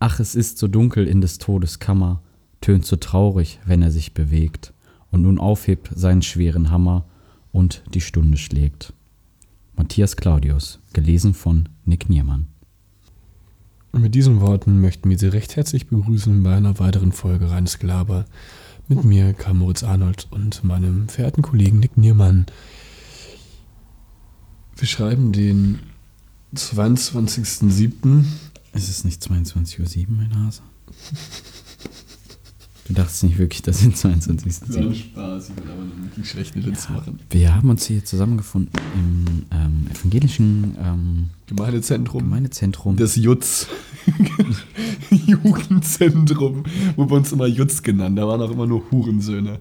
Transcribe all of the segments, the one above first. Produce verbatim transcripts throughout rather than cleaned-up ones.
Ach, es ist so dunkel in des Todes Kammer, tönt so traurig, wenn er sich bewegt und nun aufhebt seinen schweren Hammer und die Stunde schlägt. Matthias Claudius, gelesen von Nick Niermann. Und mit diesen Worten möchten wir Sie recht herzlich begrüßen bei einer weiteren Folge Reines Gelaber mit mir, Karl Moritz Arnold, und meinem verehrten Kollegen Nick Niermann. Wir schreiben den zweiundzwanzigsten siebten Ist es nicht zweiundzwanzig Uhr sieben, mein Hase? Du dachtest nicht wirklich, dass es zweiundzwanzigsten siebten Das war Spaß, ich will aber eine wirklich schlechte Witze ja, machen. Wir haben uns hier zusammengefunden im ähm, evangelischen ähm, Gemeindezentrum. Gemeindezentrum. Das Jutz. Jugendzentrum. Wo wir uns immer Jutz genannt. Da waren auch immer nur Hurensöhne.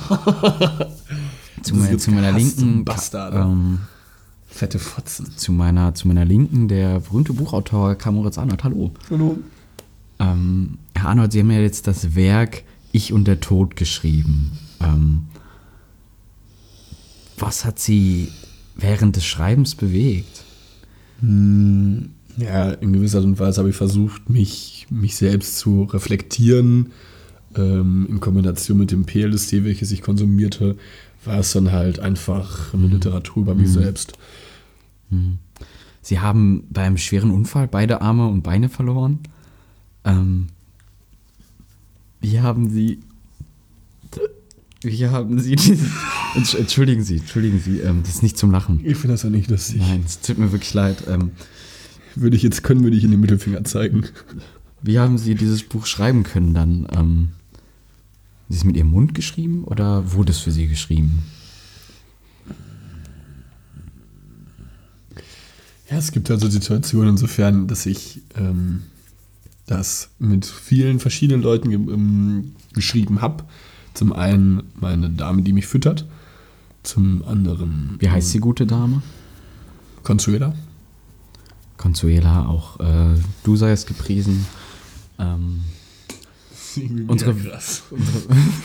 zu, mein, zu meiner linken Bastarde. Ähm, Fette Fotzen. Zu meiner, zu meiner Linken der berühmte Buchautor Karl Moritz Arnold. Hallo. Hallo. Ähm, Herr Arnold, Sie haben ja jetzt das Werk Ich und der Tod geschrieben. Ähm, was hat Sie während des Schreibens bewegt? Hm, ja, in gewisser Art und Weise habe ich versucht, mich, mich selbst zu reflektieren. Ähm, in Kombination mit dem P L S D, welches ich konsumierte, war es dann halt einfach eine Literatur über mich Mhm. selbst. Mhm. Sie haben beim schweren Unfall beide Arme und Beine verloren. Ähm, wie haben Sie... Wie haben Sie... Entsch- Entschuldigen Sie, entschuldigen Sie, ähm, das ist nicht zum Lachen. Ich finde das ja nicht lustig. Nein, es tut mir wirklich leid. Ähm, Würde ich jetzt können, würde ich in den Mittelfinger zeigen. wie haben Sie dieses Buch schreiben können dann? Ähm, haben Sie es mit Ihrem Mund geschrieben oder wurde es für Sie geschrieben? Ja, es gibt also Situationen insofern, dass ich ähm, das mit vielen verschiedenen Leuten ge- ähm, geschrieben habe. Zum einen meine Dame, die mich füttert. Zum anderen... Wie heißt die gute Dame? Consuela. Consuela, auch äh, du seist gepriesen. Ähm, unsere, krass. unsere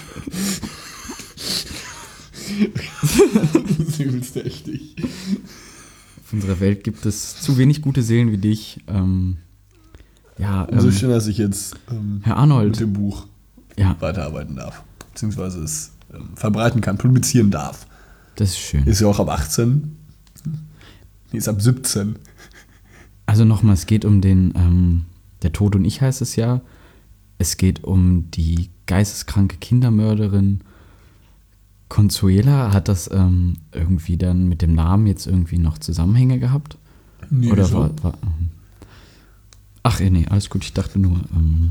Das ist übelst heftig. Auf unserer Welt gibt es zu wenig gute Seelen wie dich. Ähm, ja, ähm, So schön, dass ich jetzt ähm, Herr Arnold. mit dem Buch Ja, weiterarbeiten darf. Beziehungsweise es ähm, verbreiten kann, publizieren darf. das ist schön. Ist ja auch ab achtzehn. Nee, ist ab siebzehn. Also nochmal, es geht um den, ähm, der Tod und ich heißt es ja. Es geht um die geisteskranke Kindermörderin Consuela. Hat das ähm, irgendwie dann mit dem Namen jetzt irgendwie noch Zusammenhänge gehabt? Nee, Oder so. war, war ähm, Ach, eh, nee, alles gut. Ich dachte nur, ähm,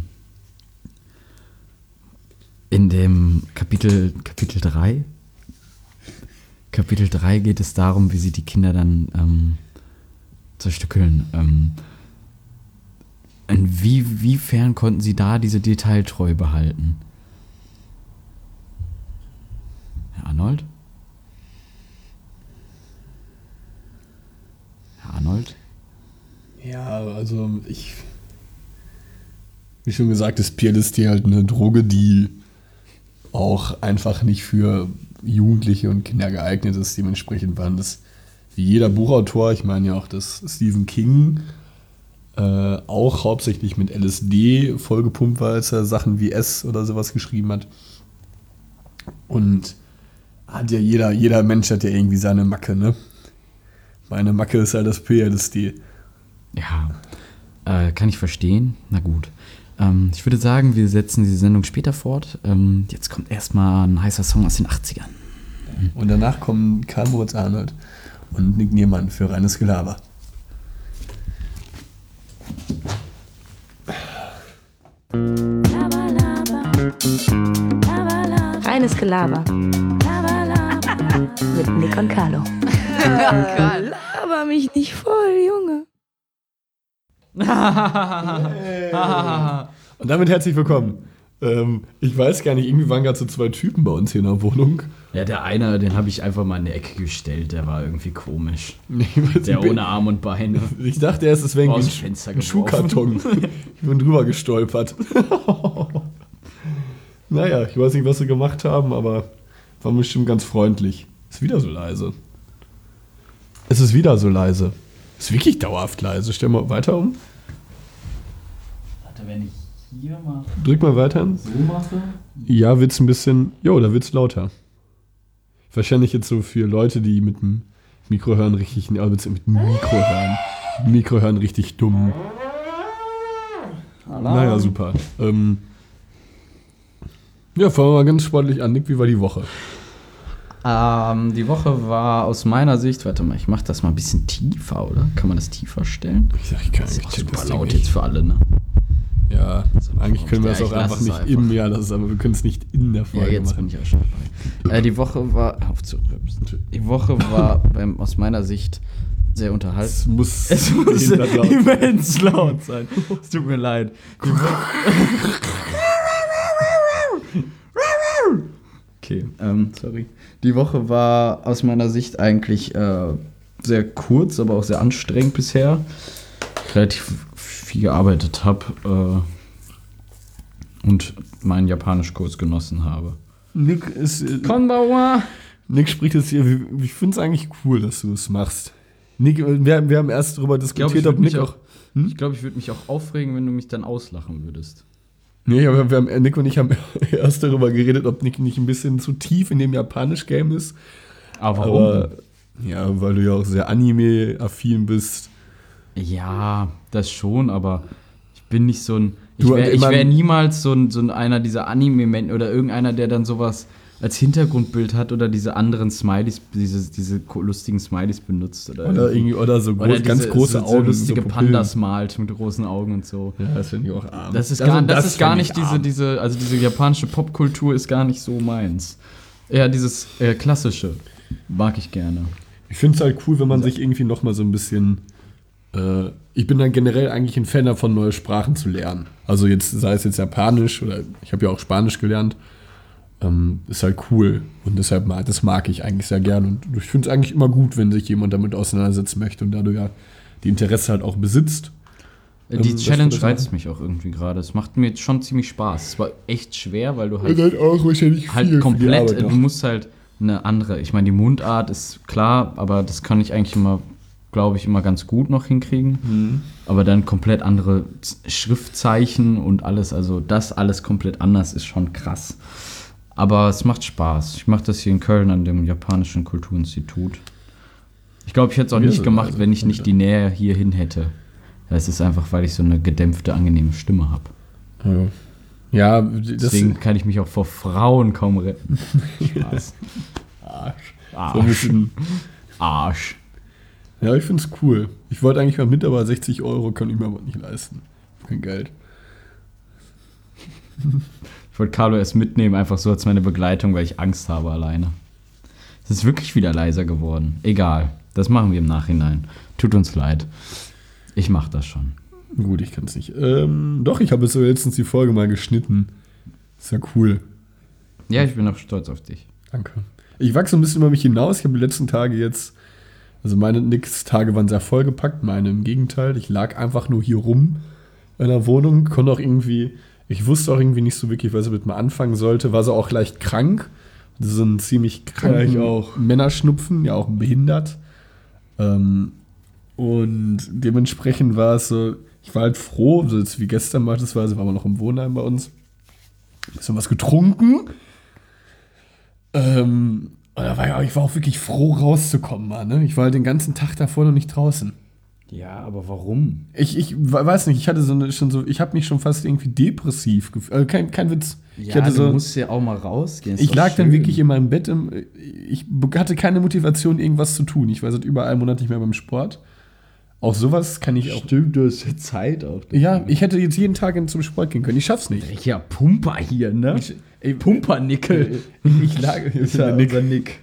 in dem Kapitel, Kapitel drei Kapitel drei geht es darum, wie sie die Kinder dann ähm, zerstückeln. Ähm, inwiefern konnten sie da diese Detailtreue behalten? Herr Arnold? Herr Arnold? Ja, also ich... Wie schon gesagt, ist P L S D halt eine Droge, die auch einfach nicht für Jugendliche und Kinder geeignet ist. Dementsprechend waren das wie jeder Buchautor, ich meine ja auch, dass Stephen King äh, auch hauptsächlich mit L S D vollgepumpt war, als er Sachen wie S oder sowas geschrieben hat. Und hat ja jeder, jeder Mensch hat ja irgendwie seine Macke, ne? Meine Macke ist halt das P L S D. Ja, äh, kann ich verstehen. Na gut. Ähm, ich würde sagen, wir setzen die Sendung später fort. Ähm, jetzt kommt erstmal ein heißer Song aus den achtzigern. Und danach kommen Karl Moritz Arnold und Nick Niermann für Reines Gelaber. Reines Gelaber. Mit Nick und Carlo. Laber mich nicht voll, Junge. Und damit herzlich willkommen. Ähm, ich weiß gar nicht, irgendwie waren gerade so zwei Typen bei uns hier in der Wohnung. Ja, der eine, den habe ich einfach mal in die Ecke gestellt. Der war irgendwie komisch. Ich, weiß Der nicht, ohne Arm und Beine. ich dachte erst, es wäre Aus irgendwie dem Fenster ein geworfen. Schuhkarton. Ich bin drüber gestolpert. Naja, ich weiß nicht, was sie gemacht haben, aber war bestimmt ganz freundlich. Ist wieder so leise. Es ist wieder so leise. Ist wirklich dauerhaft leise. Stell mal weiter um. Warte, wenn ich hier mal Drück mal weiter. so mache. Ja, wird's ein bisschen. Jo, da wird's lauter. Wahrscheinlich jetzt so für Leute, die mit dem Mikro hören, richtig. Aber mit dem Mikro hören. Mikro hören richtig dumm. Alarm. Naja, super. Ähm, ja, fangen wir mal ganz sportlich an. Nick, wie war die Woche? Ähm, die Woche war aus meiner Sicht, warte mal, ich mach das mal ein bisschen tiefer, oder? Kann man das tiefer stellen? Ich sag, ich kann Das ist nicht auch check super das Ding laut nicht. jetzt für alle, ne? Ja, eigentlich können wir Ja, das ich auch lass einfach es nicht einfach. im Jahr lassen, aber wir können es nicht in der Ja, Folge jetzt machen. bin ich auch schon dabei. Äh, die Woche war, auf zu rülpsen. Die Woche war beim, aus meiner Sicht sehr Es unterhaltsam. muss, Es muss behindert laut sein. immens laut sein. Es tut mir leid. Die Wo- okay, ähm, sorry. Die Woche war aus meiner Sicht eigentlich äh, sehr kurz, aber auch sehr anstrengend bisher. Ich relativ viel gearbeitet habe äh, und meinen Japanischkurs genossen habe. Nick, ist, äh, Konbanwa! Nick spricht jetzt hier. Ich finde es eigentlich cool, dass du es machst. Nick, wir, wir haben erst darüber Ich glaube, diskutiert, ich ob würde mich, Nick auch- auch. Hm? ich, glaub, ich würd mich auch aufregen, wenn du mich dann auslachen würdest. Nee, aber wir haben, Nick und ich haben erst darüber geredet, ob Nick nicht ein bisschen zu tief in dem Japanisch-Game ist. Aber Aber ja, weil du ja auch sehr Anime-affin bist. Ja, das schon, aber ich bin nicht so ein. Ich Du, wäre ich mein- wär niemals so ein, so ein einer dieser Anime-Men oder irgendeiner, der dann sowas als Hintergrundbild hat oder diese anderen Smileys, diese, diese ko- lustigen Smileys benutzt. Oder, Oder, irgendwie, oder so oder groß, diese, ganz große so, Augen. so lustige so Pupillen. Pandas malt mit großen Augen und so. Ja, das finde ich auch arm. Das ist Also gar, das ist gar find nicht ich diese, arm. diese, also diese japanische Popkultur ist gar nicht so meins. Eher dieses äh, klassische mag ich gerne. Ich finde es halt cool, wenn man sich irgendwie noch mal so ein bisschen. Äh, ich bin dann generell eigentlich ein Fan davon, neue Sprachen zu lernen. Also jetzt, sei es jetzt Japanisch oder ich habe ja auch Spanisch gelernt. Ähm, ist halt cool. Und deshalb mag, das mag ich eigentlich sehr gern. Und ich finde es eigentlich immer gut, wenn sich jemand damit auseinandersetzen möchte und dadurch ja die Interesse halt auch besitzt. Die Ähm, das Challenge würde ich reizt sagen. mich auch irgendwie gerade. Es macht mir jetzt schon ziemlich Spaß. Es war echt schwer, weil du Und halt, halt auch wahrscheinlich halt viel für die komplett, Arbeit du noch. musst halt eine andere, ich meine, die Mundart ist klar, aber das kann ich eigentlich immer, glaube ich, immer ganz gut noch hinkriegen. Mhm. Aber dann komplett andere Z- Schriftzeichen und alles, also das alles komplett anders ist schon krass. Aber es macht Spaß. Ich mache das hier in Köln an dem Japanischen Kulturinstitut. Ich glaube, ich hätte es auch Ja, nicht gemacht, also, wenn ich nicht also. die Nähe hierhin hätte. Das ist einfach, weil ich so eine gedämpfte, angenehme Stimme habe. Ja, das Deswegen kann ich mich auch vor Frauen kaum retten. Spaß. Arsch. Arsch. So ein bisschen, Arsch. ja, ich finde es cool. Ich wollte eigentlich mal mit, aber sechzig Euro kann ich mir aber nicht leisten. Kein Geld. Ich wollte Carlo erst mitnehmen, einfach so als meine Begleitung, weil ich Angst habe alleine. Es ist wirklich wieder leiser geworden. Egal, das machen wir im Nachhinein. Tut uns leid. Ich mach das schon. Gut, ich kann es nicht. Ähm, doch, ich habe jetzt so letztens die Folge mal geschnitten. Ist ja cool. Ja, ich bin auch stolz auf dich. Danke. Ich wachse ein bisschen über mich hinaus. Ich habe die letzten Tage jetzt, also meine Nix-Tage waren sehr vollgepackt, meine im Gegenteil. Ich lag einfach nur hier rum in der Wohnung, konnte auch irgendwie, ich wusste auch irgendwie nicht so wirklich, was ich mit mir anfangen sollte, war so auch leicht krank. Das ist so ein ziemlich kranken Ja, ich auch. Männerschnupfen, ja auch behindert. Ähm, und dementsprechend war es so, ich war halt froh, so jetzt wie gestern beispielsweise, waren wir noch im Wohnheim bei uns, bisschen was getrunken. Ähm, und da war ja, ich war auch wirklich froh, rauszukommen, Mann, ne? Ich war halt den ganzen Tag davor noch nicht draußen. Ja, aber warum? Ich, ich weiß nicht, ich hatte so eine, schon so, ich habe mich schon fast irgendwie depressiv gefühlt. Also kein, kein Witz. ich Ja, hatte du so, musst ja auch mal rausgehen. Ist ich doch lag dann schön. wirklich in meinem Bett. Im, ich hatte keine Motivation, irgendwas zu tun. Ich war seit über einem Monat nicht mehr beim Sport. Auch sowas kann ich auch. Stimmt, du hast ja Zeit auch. dafür. Ja, ich hätte jetzt jeden Tag zum Sport gehen können. Ich schaff's nicht. Ja, Pumper hier, ne? Ich, ey, Pumpernickel. ich lag. Ist ja Nick. unser Nick.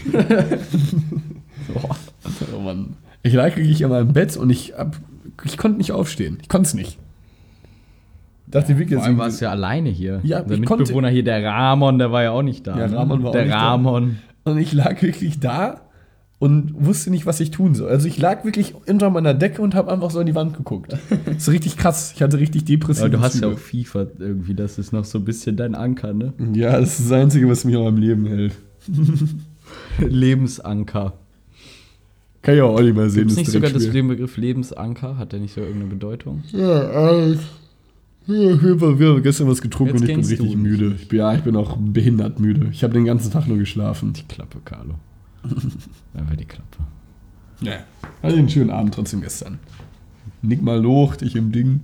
Boah. Oh Mann. Ich lag wirklich in meinem Bett und ich, hab, ich konnte nicht aufstehen. Ich konnte es nicht. Dachte wirklich, Vor allem dass warst du ja alleine hier. Ja, der ich Mitbewohner hier, der Ramon, der war ja auch nicht da. Ja, ne? Ramon war auch der nicht da. Ramon. Und ich lag wirklich da und wusste nicht, was ich tun soll. Also ich lag wirklich unter meiner Decke und habe einfach so in die Wand geguckt. Das ist richtig krass. Ich hatte richtig depressive Aber du hast ja Züge. auch FIFA irgendwie, das ist noch so ein bisschen dein Anker, ne? Ja, das ist das Einzige, was mich an meinem Leben hält. Lebensanker. Kann ja auch Olli mal sehen. Gibt es nicht sogar das, Dreckspiel. den Begriff Lebensanker? Hat der nicht so irgendeine Bedeutung? Ja, alles. Ja, wir haben gestern was getrunken Jetzt und ich bin gängst richtig du müde. Ich bin, ja, ich bin auch behindert müde. Ich habe den ganzen Tag nur geschlafen. Die Klappe, Carlo. Einfach die Klappe. Ja. Hatte einen schönen Abend trotzdem gestern. Nick mal locht, ich im Ding.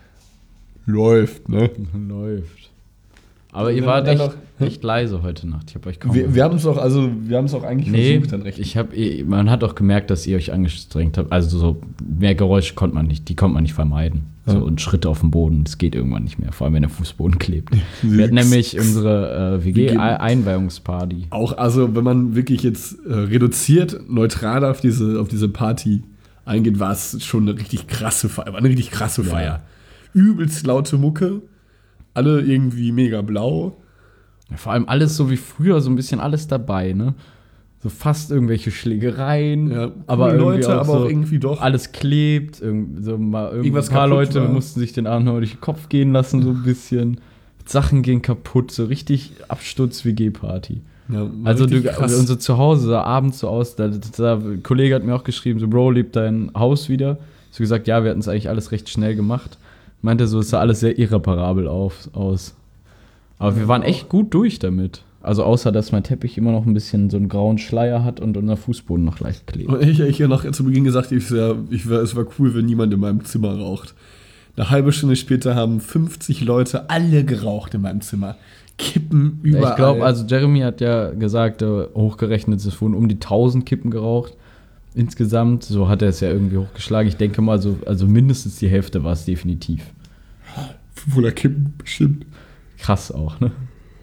Läuft, ne? Läuft. Aber Und ihr dann- wart dann echt, noch- echt leise heute Nacht. Ich habe euch kaum Wir, gehört. wir haben es auch, also wir haben es auch eigentlich Nee, versucht, dann recht. ich hab, eh- man hat auch gemerkt, dass ihr euch angestrengt habt. Also so mehr Geräusche konnte man nicht, die konnte man nicht vermeiden. So, Ja. und Schritte auf dem Boden, das geht irgendwann nicht mehr, vor allem wenn der Fußboden klebt. Wir hatten nämlich unsere äh, W Wir gehen- G-Einweihungsparty. Auch, also wenn man wirklich jetzt äh, reduziert, neutral auf diese, auf diese Party eingeht, war es schon eine richtig krasse Feier. War eine richtig krasse Feier. Übelst laute Mucke, alle irgendwie mega blau. Ja, vor allem alles so wie früher, so ein bisschen alles dabei, ne? So fast irgendwelche Schlägereien, Ja, aber coole irgendwie Leute, auch aber so auch irgendwie doch. alles klebt, irgend, so mal irgendwie Irgendwas ein paar kaputt Leute war. mussten sich den Abend noch durch den Kopf gehen lassen, so ein bisschen. Sachen gehen kaputt, so richtig Absturz-W G-Party. Ja, war Also du, richtig krass. unser Zuhause sah abends so aus, da, da, ein Kollege hat mir auch geschrieben, so Bro, lebt dein Haus wieder? So gesagt, ja, wir hatten es eigentlich alles recht schnell gemacht. Meinte so, es sah alles sehr irreparabel auf, aus. Aber wir waren echt gut durch damit. Also außer, dass mein Teppich immer noch ein bisschen so einen grauen Schleier hat und unser Fußboden noch leicht klebt. Und ich, ich ja noch zu Beginn gesagt, ich, ja, ich wär, es war cool, wenn niemand in meinem Zimmer raucht. Eine halbe Stunde später haben fünfzig Leute alle geraucht in meinem Zimmer. Kippen überall. Ich glaube, also Jeremy hat ja gesagt, äh, hochgerechnet, es wurden um die tausend Kippen geraucht. Insgesamt, so hat er es ja irgendwie hochgeschlagen. Ich denke mal, so, also mindestens die Hälfte war es definitiv. fünfhundert Kippen bestimmt. Krass auch, ne?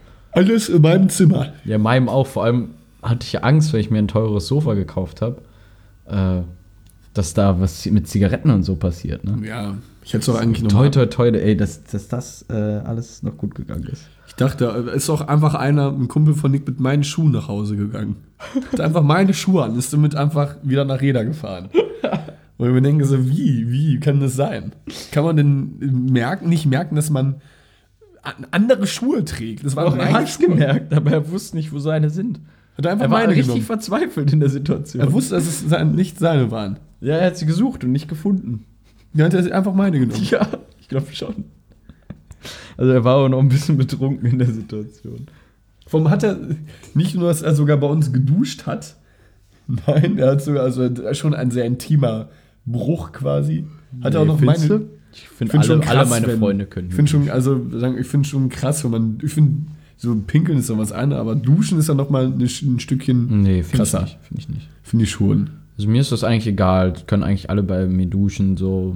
Alles in meinem Zimmer. Ja, meinem auch. Vor allem hatte ich ja Angst, weil ich mir ein teures Sofa gekauft habe, äh, dass da was mit Zigaretten und so passiert, ne? Ja, ich hätte es auch eigentlich noch Toi, mal- toi, toi, ey, dass, dass das äh, alles noch gut gegangen ist. Ich dachte, da ist auch einfach einer, ein Kumpel von Nick, mit meinen Schuhen nach Hause gegangen. Hat einfach meine Schuhe an, ist damit einfach wieder nach Reda gefahren. Und ich mir denke so, wie, wie kann das sein? Kann man denn merken, nicht merken, dass man an- andere Schuhe trägt? Das waren Doch, er meine hat's Schuhe. gemerkt, aber er wusste nicht, wo seine sind. Hat er einfach Er war meine richtig genommen. verzweifelt in der Situation. Er wusste, dass es sein, nicht seine waren. Ja, er hat sie gesucht und nicht gefunden. Dann hat er einfach meine genommen. Ja, ich glaube schon. Also er war auch noch ein bisschen betrunken in der Situation. Warum hat er nicht nur, dass er sogar bei uns geduscht hat? Nein, er hat sogar also schon ein sehr intimer Bruch quasi. Hat er auch noch findest meine. du? Ich finde find alle, alle meine wenn- Freunde können. Ich finde schon, also sagen, ich finde schon krass, wenn man, ich finde, so pinkeln ist doch was anderes, aber duschen ist dann noch mal ein, ein Stückchen Nee, finde ich krasser. nicht. Finde ich nicht. Finde ich schon. Also mir ist das eigentlich egal. Die können eigentlich alle bei mir duschen. So.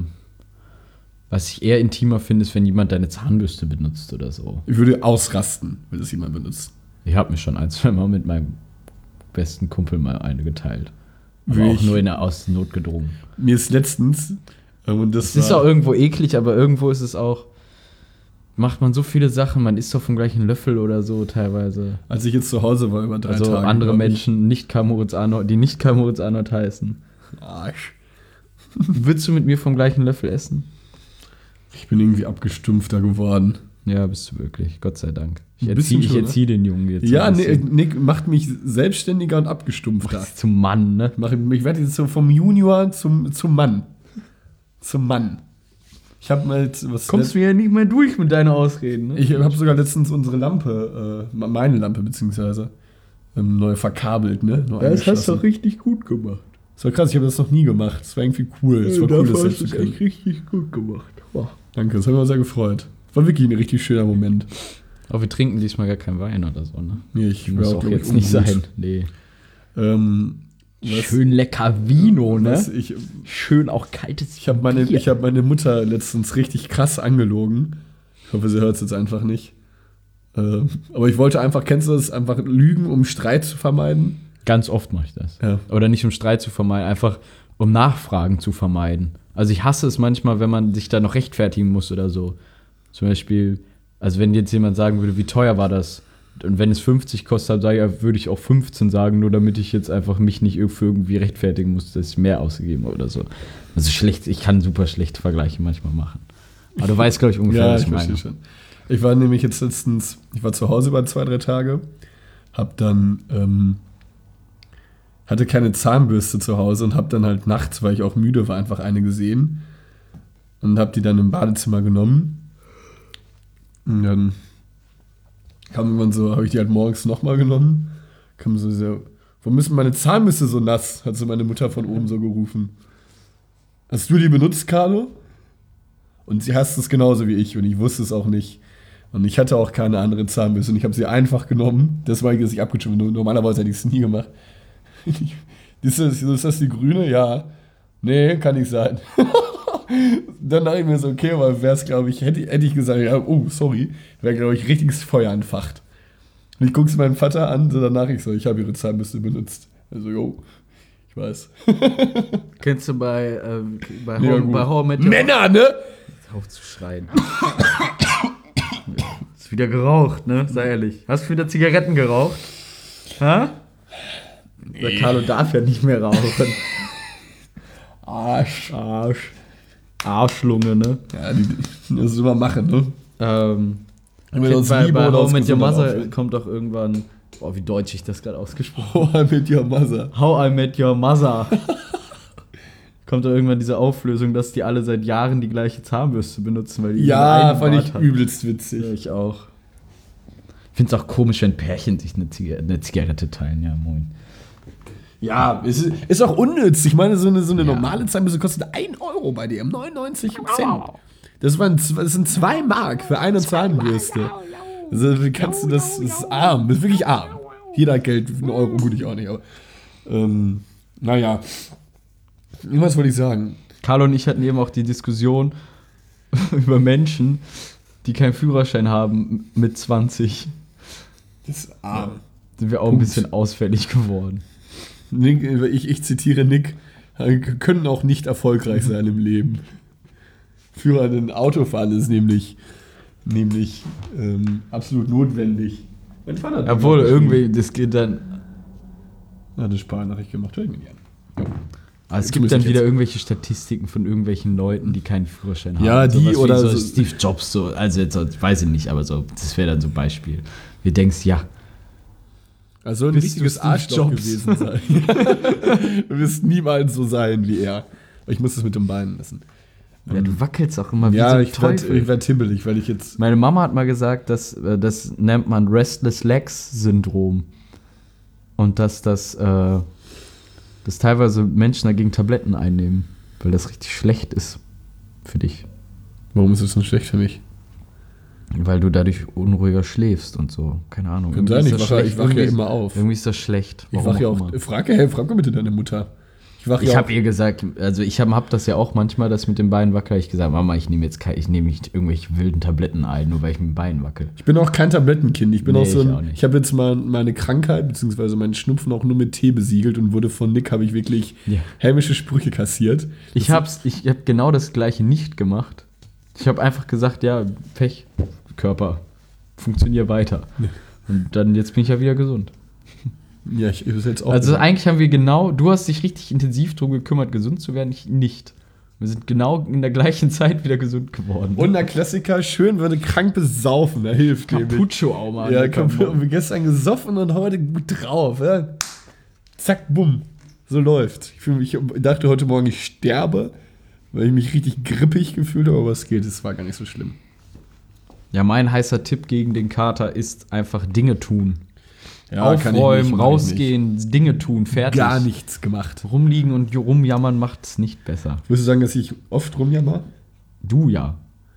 Was ich eher intimer finde, ist, wenn jemand deine Zahnbürste benutzt oder so. Ich würde ausrasten, wenn das jemand benutzt. Ich habe mir schon ein, zwei Mal mit meinem besten Kumpel mal eine geteilt. Aber Will auch ich- nur in der aus Not gedrungen. Mir ist letztens, ähm, und das Es ist war- auch irgendwo eklig, aber irgendwo ist es auch, macht man so viele Sachen, man isst doch vom gleichen Löffel oder so teilweise. als ich jetzt zu Hause war über drei Also Tage. andere glaub ich. Menschen, nicht Karl Moritz Arnold, die nicht Karl Moritz Arnold heißen. Arsch. Würdest du mit mir vom gleichen Löffel essen? Ich bin irgendwie abgestumpfter geworden. Ja, bist du wirklich, Gott sei Dank. Ich Ein bisschen erziehe ich schon, ne? erzieh den Jungen jetzt. Ja, ein nee, bisschen. Nick macht mich selbstständiger und abgestumpfter. Das ist zum Mann, ne? Ich, mache, ich werde jetzt so vom Junior zum, zum Mann. Zum Mann. Ich habe mal jetzt was. Kommst du ja nicht mehr durch mit deinen Ausreden, ne? Ich habe sogar letztens unsere Lampe, äh, meine Lampe beziehungsweise, ähm, neu verkabelt, ne? Neu angeschlossen. richtig gut gemacht. Das war krass, ich habe das noch nie gemacht. Das war irgendwie cool. Das war cool, das selbst zu können. richtig gut gemacht. Wow. Danke, das hat mich sehr gefreut. War wirklich ein richtig schöner Moment. Aber wir trinken diesmal gar keinen Wein oder so, ne? Nee, ich Muss war auch glaub jetzt ich, nicht ungut. sein. Nee. Ähm, was- Schön lecker Vino, ne? was ich Schön auch kaltes ich habe meine, Bier. ich hab meine Mutter letztens richtig krass angelogen. Ich hoffe, sie hört es jetzt einfach nicht. Ähm, aber ich wollte einfach, kennst du das, einfach lügen, um Streit zu vermeiden? Ganz oft mache ich das. Ja. Oder nicht um Streit zu vermeiden, einfach um Nachfragen zu vermeiden. Also ich hasse es manchmal, wenn man sich da noch rechtfertigen muss oder so. Zum Beispiel, also wenn jetzt jemand sagen würde, wie teuer war das? Und wenn es fünfzig kostet, sage ich, ja, würde ich auch fünfzehn sagen, nur damit ich jetzt einfach mich nicht für irgendwie rechtfertigen muss, dass ich mehr ausgegeben habe oder so. Also schlecht, ich kann super schlechte Vergleiche manchmal machen. Aber du weißt, glaube ich, ungefähr, Ja, was ich ich meine. verstehe schon. Ich war nämlich jetzt letztens, ich war zu Hause über zwei, drei Tage, hab dann, ähm, hatte keine Zahnbürste zu Hause und hab dann halt nachts, weil ich auch müde war, einfach eine gesehen und hab die dann im Badezimmer genommen Und dann kam irgendwann so, habe ich die halt morgens nochmal genommen. Kam so sehr, warum müssen meine Zahnbürste so nass? Hat so meine Mutter von oben so gerufen. Hast du die benutzt, Carlo? Und sie hasst es genauso wie ich und ich wusste es auch nicht. Und ich hatte auch keine andere Zahnbürste und ich habe sie einfach genommen. Das war ich abgestimmt. Normalerweise hätte ich es nie gemacht. Ist das, ist das die grüne? Ja. Nee, kann nicht sein. Dann dachte ich mir so, okay, aber wäre es, glaube ich, hätte, hätte ich gesagt, ja, oh, sorry, wäre, glaube ich, richtiges Feuer entfacht. Und ich gucke es meinen Vater an, so danach ich so, ich habe ihre Zahnbürste benutzt. Also, jo, ich weiß. Kennst du bei, ähm, bei, Mega How, gut. bei How I Met Your Männer, ne? Auf zu schreien. Ist wieder geraucht, ne? Sei ehrlich. Hast du wieder Zigaretten geraucht? Ha? Nee. Der Carlo darf ja nicht mehr rauchen. Arsch. Arsch. Arschlunge, ne? Ja, die, das ist immer machen, ne? Ähm, Wenn uns bei, Liebe bei oder How aus I Met Your gesunder Mother Aufwand. kommt doch irgendwann, boah, wie deutsch ich das gerade ausgesprochen Oh, mit your mother. How I Met Your Mother. Kommt da irgendwann diese Auflösung, dass die alle seit Jahren die gleiche Zahnbürste benutzen, weil die Ja, einen fand Bart ich hat. übelst witzig. Ja, ich auch. Ich finde es auch komisch, wenn Pärchen sich eine, Ziga- eine Zigarette teilen. Ja, moin. Ja, es ist, ist auch unnütz. Ich meine, so eine, so eine Ja. normale Zahnbürste kostet ein Euro bei dir, neunundneunzig Cent. Das, waren, z- das sind zwei Mark für eine Zahnbürste. Also, wie kannst du das? Das ist arm, das ist wirklich arm. Jeder hat Geld, ein Euro, gut, ich auch nicht, aber. Ähm, naja. Was wollte ich sagen? Carlo und ich hatten eben auch die Diskussion über Menschen, die keinen Führerschein haben mit zwanzig. Das ist arm. Sind wir auch ein Punkt. bisschen ausfällig geworden. Nick, ich, ich zitiere Nick, können auch nicht erfolgreich sein im Leben. Für einen Autofahren ist nämlich, nämlich ähm, absolut notwendig. Mein Vater hat Obwohl, mir irgendwie, das geht dann. hat eine Sprachnachricht gemacht, hör ich mir nicht an. Jo. Aber es Jetzt gibt muss dann ich wieder jetzt- irgendwelche Statistiken von irgendwelchen Leuten, die keinen Führerschein haben. Ja, die Sowas wie oder so so- Steve Jobs, so, also jetzt so, weiß ich nicht, aber so, das wäre dann so ein Beispiel. Wir denkst, ja, Also ein Bist richtiges du Steve Arschloch Jobs? gewesen sein. Du wirst niemals so sein wie er. Aber ich muss das mit dem Bein lassen. ja du wackelst auch immer wie Ja, so ein ich werd, Teufel. ich werd tibbelig, weil ich jetzt. Meine Mama hat mal gesagt, dass, äh, das nennt man Restless Legs Syndrom. Und dass das, äh, dass teilweise Menschen dagegen Tabletten einnehmen, weil das richtig schlecht ist für dich. Warum ist das so schlecht für mich? Weil du dadurch unruhiger schläfst und so. Keine Ahnung. Kann Irgendwie sein, ist ich das wache, schlecht. ich wache ja Irgendwie ist- immer auf. Irgendwie ist das schlecht. Ich Warum wache ja auch auch. immer. Frag, hey, frag mal bitte deine Mutter. Ich wache Ich ja habe auch. ihr gesagt, also ich habe hab das ja auch manchmal, das mit den Beinen wackel. Ich gesagt, Mama, ich nehme jetzt kein, ich nehme nicht irgendwelche wilden Tabletten ein, nur weil ich mit den Beinen wackel. Ich bin auch kein Tablettenkind. Ich bin Nee, auch so ich ein. auch nicht. Ich habe jetzt mal meine Krankheit, beziehungsweise meinen Schnupfen auch nur mit Tee besiegelt und wurde von Nick, habe ich wirklich Ja. hämische Sprüche kassiert. Ich hab's, ich habe genau das Gleiche nicht gemacht. Ich habe einfach gesagt, ja, Pech, Körper, funktionier weiter. Ja. Und dann, jetzt bin ich ja wieder gesund. Ja, ich ist jetzt auch. Also eigentlich haben wir genau, du hast dich richtig intensiv darum gekümmert, gesund zu werden, ich nicht. Wir sind genau in der gleichen Zeit wieder gesund geworden. und der Klassiker, schön würde krank besaufen, da hilft nämlich. Capucho auch mal. Ja, kaputt. Und wir gestern gesoffen und heute gut drauf. Ja. Zack, bumm. So läuft. Ich, fühl mich, ich dachte heute Morgen, ich sterbe, weil ich mich richtig grippig gefühlt habe, aber es geht, es war gar nicht so schlimm. Ja, mein heißer Tipp gegen den Kater ist einfach Dinge tun. Ja, kann ich Aufräumen, nicht, mach ich rausgehen, Dinge tun, fertig. Gar nichts gemacht. Rumliegen und rumjammern macht es nicht besser. Würdest du sagen, dass ich oft rumjammer? Du ja.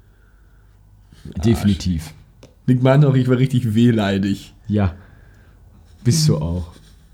Definitiv. Nick meinte auch, ich war richtig wehleidig. Ja. Bist du auch.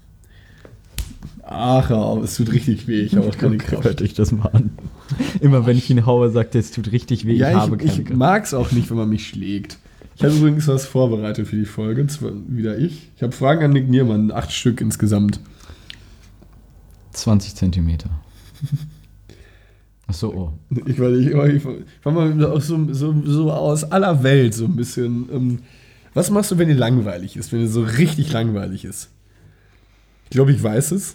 Ach, hör auf, es tut richtig weh, ich habe auch keine Kraft. Hört euch das mal an. Immer wenn ich ihn haue, sagt er, es tut richtig weh, ich Ja, habe ich, keine ich Kraft. mag es auch nicht, wenn man mich schlägt. Ich habe übrigens was vorbereitet für die Folge, zwar wieder ich. Ich habe Fragen an Nick Niermann, acht Stück insgesamt. zwanzig Zentimeter. Achso, oh. Ich war, ich, war- ich war mal auch so, so, so aus aller Welt so ein bisschen. Ähm, was machst du, wenn dir langweilig ist, wenn dir so richtig langweilig ist? Ich glaube, ich weiß es.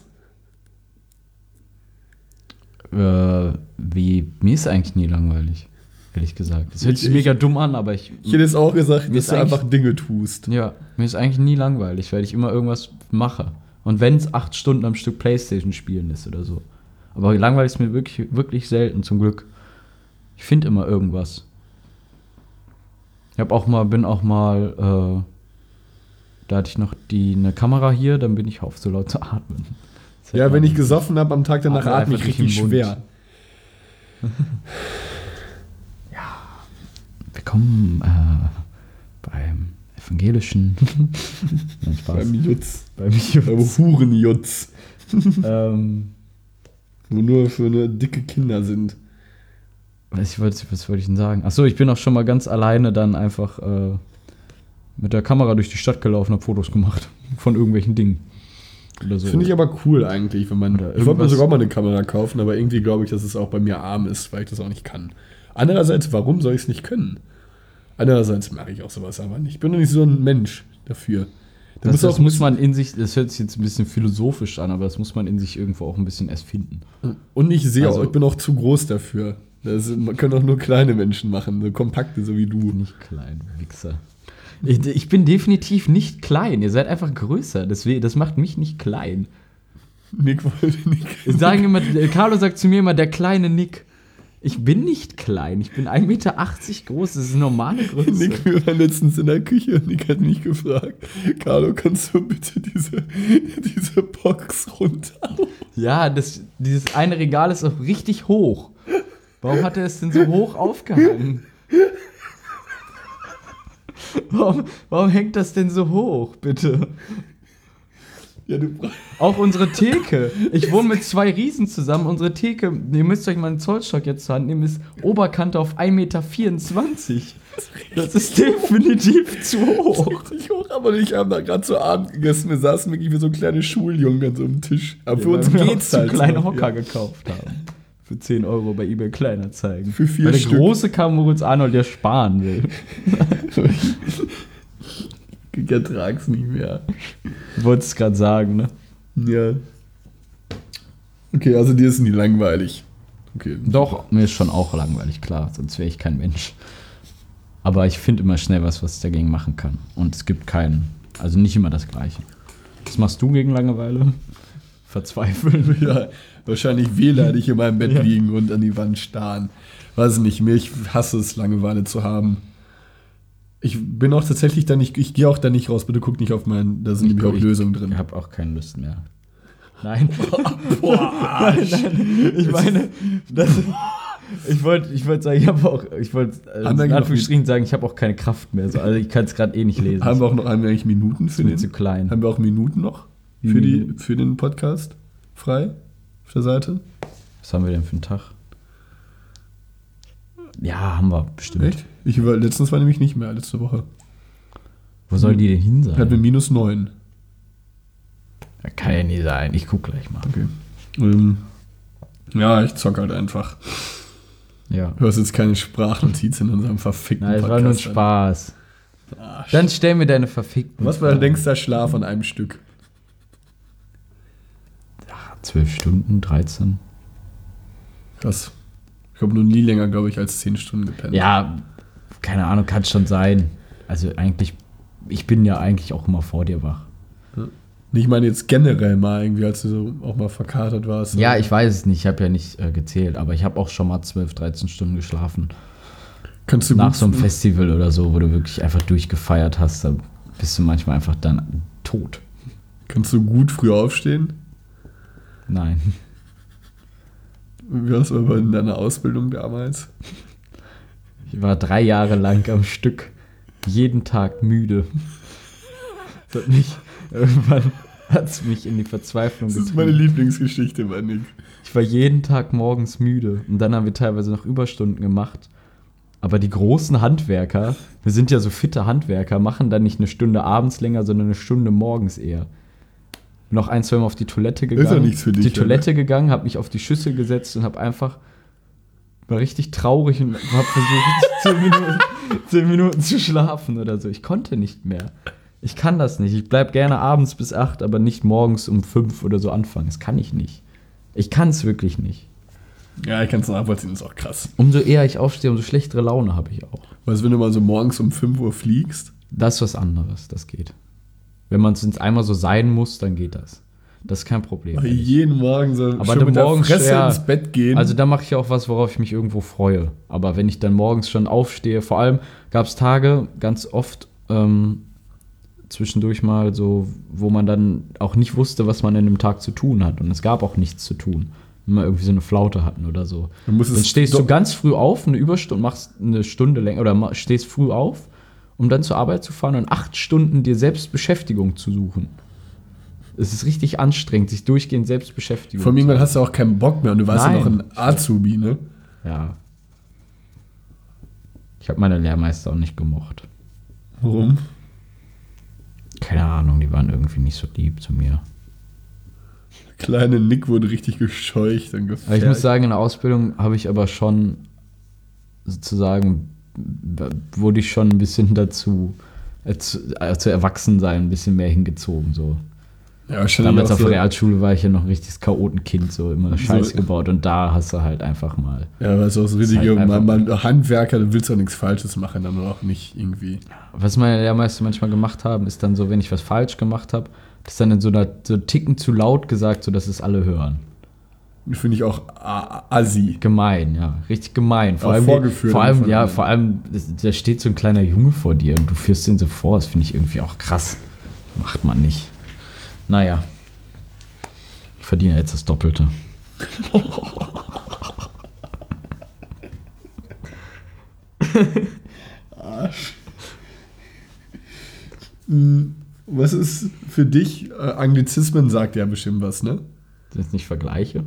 Äh, wie, mir ist eigentlich nie langweilig, ehrlich gesagt. Das hört Ich- sich mega dumm an, aber ich. Ich hätte jetzt auch gesagt, Mir dass ist du eigentlich- einfach Dinge tust. Ja, mir ist eigentlich nie langweilig, weil ich immer irgendwas mache. Und wenn es acht Stunden am Stück Playstation spielen ist oder so. Aber langweilig ist mir wirklich, wirklich selten, zum Glück. Ich finde immer irgendwas. Ich hab auch mal, bin auch mal, äh, da hatte ich noch die, eine Kamera hier, dann bin ich auf so laut zu atmen. Das Ja, hat wenn man- ich gesoffen habe am Tag danach, Atme atme ich einfach durch richtig den Mund. schwer. Willkommen äh, beim evangelischen Nein, Spaß. Beim Jutz. beim Beim Hurenjutz. ähm, Wo nur für eine dicke Kinder sind. was, ich wollte, was wollte ich denn sagen? Achso, ich bin auch schon mal ganz alleine dann einfach äh, mit der Kamera durch die Stadt gelaufen, habe Fotos gemacht von irgendwelchen Dingen. Oder so. Finde ich aber cool eigentlich, wenn man. Oder Ich wollte mir irgendwas- sogar mal eine Kamera kaufen, aber irgendwie glaube ich, dass es auch bei mir arm ist, weil ich das auch nicht kann. Andererseits, warum soll ich es nicht können? Andererseits mache ich auch sowas aber nicht. Ich bin doch nicht so ein Mensch dafür. Da Das, muss das auch muss man in sich, das hört sich jetzt ein bisschen philosophisch an, aber das muss man in sich irgendwo auch ein bisschen erst finden. Und ich sehe Also- auch, ich bin auch zu groß dafür. Das man können auch nur kleine Menschen machen, so kompakte, so wie du. Nicht klein, Wichser. Ich, ich bin definitiv nicht klein. Ihr seid einfach größer. Deswegen, das macht mich nicht klein. Nick wollte nicht. Sagen immer, Carlo sagt zu mir immer, der kleine Nick. Ich bin nicht klein. Ich bin ein Meter achtzig groß. Das ist eine normale Größe. Nick, wir waren letztens in der Küche und Nick hat mich gefragt, Carlo, kannst du bitte diese, diese Box runter? Ja, das, dieses eine Regal ist auch richtig hoch. Warum hat er es denn so hoch aufgehangen? Warum, warum hängt das denn so hoch, bitte? Ja, du bra- Auch unsere Theke. Ich wohne mit zwei Riesen zusammen. Unsere Theke, ihr müsst euch mal einen Zollstock jetzt zur Hand nehmen, ist Oberkante auf ein Meter vierundzwanzig. Das ist definitiv zu hoch. richtig hoch, aber ich habe da gerade zu Abend gegessen. Wir saßen wirklich wie so kleine Schuljungen an so einem Tisch. Aber für Weil uns wir geht's auch halt. so kleine noch, Hocker ja. gekauft haben. Für zehn Euro bei eBay Kleinanzeigen. Für vier Weil der Stück. große kam, Moritz Arnold, der sparen will. Ich ertrag's nicht mehr. Du wolltest es gerade sagen, ne? Ja. Okay, also dir ist nie langweilig. Okay. Doch, mir ist schon auch langweilig, klar. Sonst wäre ich kein Mensch. Aber ich finde immer schnell was, was ich dagegen machen kann. Und es gibt keinen. Also nicht immer das Gleiche. Was machst du gegen Langeweile? Verzweifeln. Ja, wahrscheinlich wehleidig in meinem Bett Ja. liegen und an die Wand starren. Weiß nicht, mir, ich hasse es, Langeweile zu haben. Ich bin auch tatsächlich da nicht, ich gehe auch da nicht raus, bitte guck nicht auf meinen, da sind nämlich auch Lösungen drin. Ich habe auch keine Lust mehr. Nein. Boah, nein, nein. Ich meine, das, ich wollte ich wollt sagen, ich habe auch, ich wollte äh, Haben wir in noch Anführungsstrichen sagen, ich habe auch keine Kraft mehr. So, also ich kann es gerade eh nicht lesen. Haben wir auch noch, haben wir eigentlich Minuten für bin den? zu klein. Haben wir auch Minuten noch Wie für, die, Minuten? für den Podcast frei auf der Seite? Was haben wir denn für einen Tag? Ja, haben wir bestimmt. Echt? Ich war, letztens war nämlich nicht mehr, letzte Woche. Wo soll die denn hin sein? Hatten wir minus neun. Das kann ja nie sein. Ich guck gleich mal. Okay. Ähm, ja, ich zock halt einfach. Ja. Du hast jetzt keine Sprachnotiz in unserem verfickten Nein, es war nur ein Podcast. Spaß. Ah, Dann stell mir deine verfickten. Was war dein Fragen. längster Schlaf an einem Stück? Zwölf Stunden, dreizehn. Krass. Ich habe noch nie länger, glaube ich, als zehn Stunden gepennt. Ja, keine Ahnung, kann schon sein. Also eigentlich, ich bin ja eigentlich auch immer vor dir wach. Ich meine jetzt generell mal irgendwie, als du so auch mal verkatert warst. Ja, ich weiß es nicht, ich habe ja nicht äh, gezählt, aber ich habe auch schon mal zwölf, dreizehn Stunden geschlafen. Kannst du Nach gut- so einem Festival oder so, wo du wirklich einfach durchgefeiert hast, da bist du manchmal einfach dann tot. Kannst du gut früh aufstehen? Nein. Wie war's aber in deiner Ausbildung damals? Ich war drei Jahre lang am Stück, jeden Tag müde. Das hat mich, irgendwann hat es mich in die Verzweiflung Das ist meine getrieben. Lieblingsgeschichte, Mann. Ich war jeden Tag morgens müde und dann haben wir teilweise noch Überstunden gemacht. Aber die großen Handwerker, wir sind ja so fitte Handwerker, machen dann nicht eine Stunde abends länger, sondern eine Stunde morgens eher. Bin noch ein, zwei Mal auf die Toilette gegangen. Ist ja nichts für dich, die oder? Toilette gegangen, habe mich auf die Schüssel gesetzt und habe einfach war richtig traurig und habe versucht, zehn Minuten, zehn Minuten zu schlafen oder so. Ich konnte nicht mehr. Ich kann das nicht. Ich bleib gerne abends bis acht, aber nicht morgens um fünf oder so anfangen. Das kann ich nicht. Ich kann es wirklich nicht. Ja, ich kann es nachvollziehen, das ist auch krass. Umso eher ich aufstehe, umso schlechtere Laune habe ich auch. Weißt du, wenn du mal so morgens um fünf Uhr fliegst, Das ist was anderes, das geht. Wenn man es einmal so sein muss, dann geht das. Das ist kein Problem. Jeden Morgen so aber schon dann mit morgens, der Fresse ja, ins Bett gehen. Also da mache ich auch was, worauf ich mich irgendwo freue. Aber wenn ich dann morgens schon aufstehe, vor allem gab es Tage, ganz oft ähm, zwischendurch mal so, wo man dann auch nicht wusste, was man in dem Tag zu tun hat. Und es gab auch nichts zu tun. Wenn wir irgendwie so eine Flaute hatten oder so. Dann Dann stehst du ganz früh auf, eine Überstunde, machst eine Stunde länger oder ma- stehst früh auf, um dann zur Arbeit zu fahren und acht Stunden dir Selbstbeschäftigung zu suchen. Es ist richtig anstrengend, sich durchgehend Selbstbeschäftigung Von zu irgendwann hast du auch keinen Bock mehr und du warst ja Nein. noch ein Azubi, ne? Ja. Ich habe meine Lehrmeister auch nicht gemocht. Warum? Keine Ahnung, die waren irgendwie nicht so lieb zu mir. Kleine Nick wurde richtig gescheucht und gefährdet. Aber ich muss sagen, in der Ausbildung habe ich aber schon sozusagen, w- wurde ich schon ein bisschen dazu, äh, zu, äh, zu Erwachsensein ein bisschen mehr hingezogen. So. ja, wahrscheinlich Damals auch auf so, der Realschule war ich ja noch ein richtiges Chaotenkind, so immer Scheiße So- gebaut. Und da hast du halt einfach mal. Ja, weil es auch so Ist richtige, halt einfach- man, man, Handwerker, du willst auch nichts Falsches machen, dann auch nicht irgendwie. Was meine Lehrmeister manchmal gemacht haben, ist dann so, wenn ich was falsch gemacht habe, das dann in so einer so Ticken zu laut gesagt, sodass es alle hören. Finde ich auch a- assi. Gemein, ja. Richtig gemein. Vor Auch allem, vorgeführt vor allem, von ja, anderen. vor allem, das- da steht so ein kleiner Junge vor dir und du führst den so vor. Das finde ich irgendwie auch krass. Macht man nicht. Naja. Ich verdiene jetzt das Doppelte. Hm, Was ist für dich, äh, Anglizismen sagt ja bestimmt was, ne? Sind das nicht Vergleiche?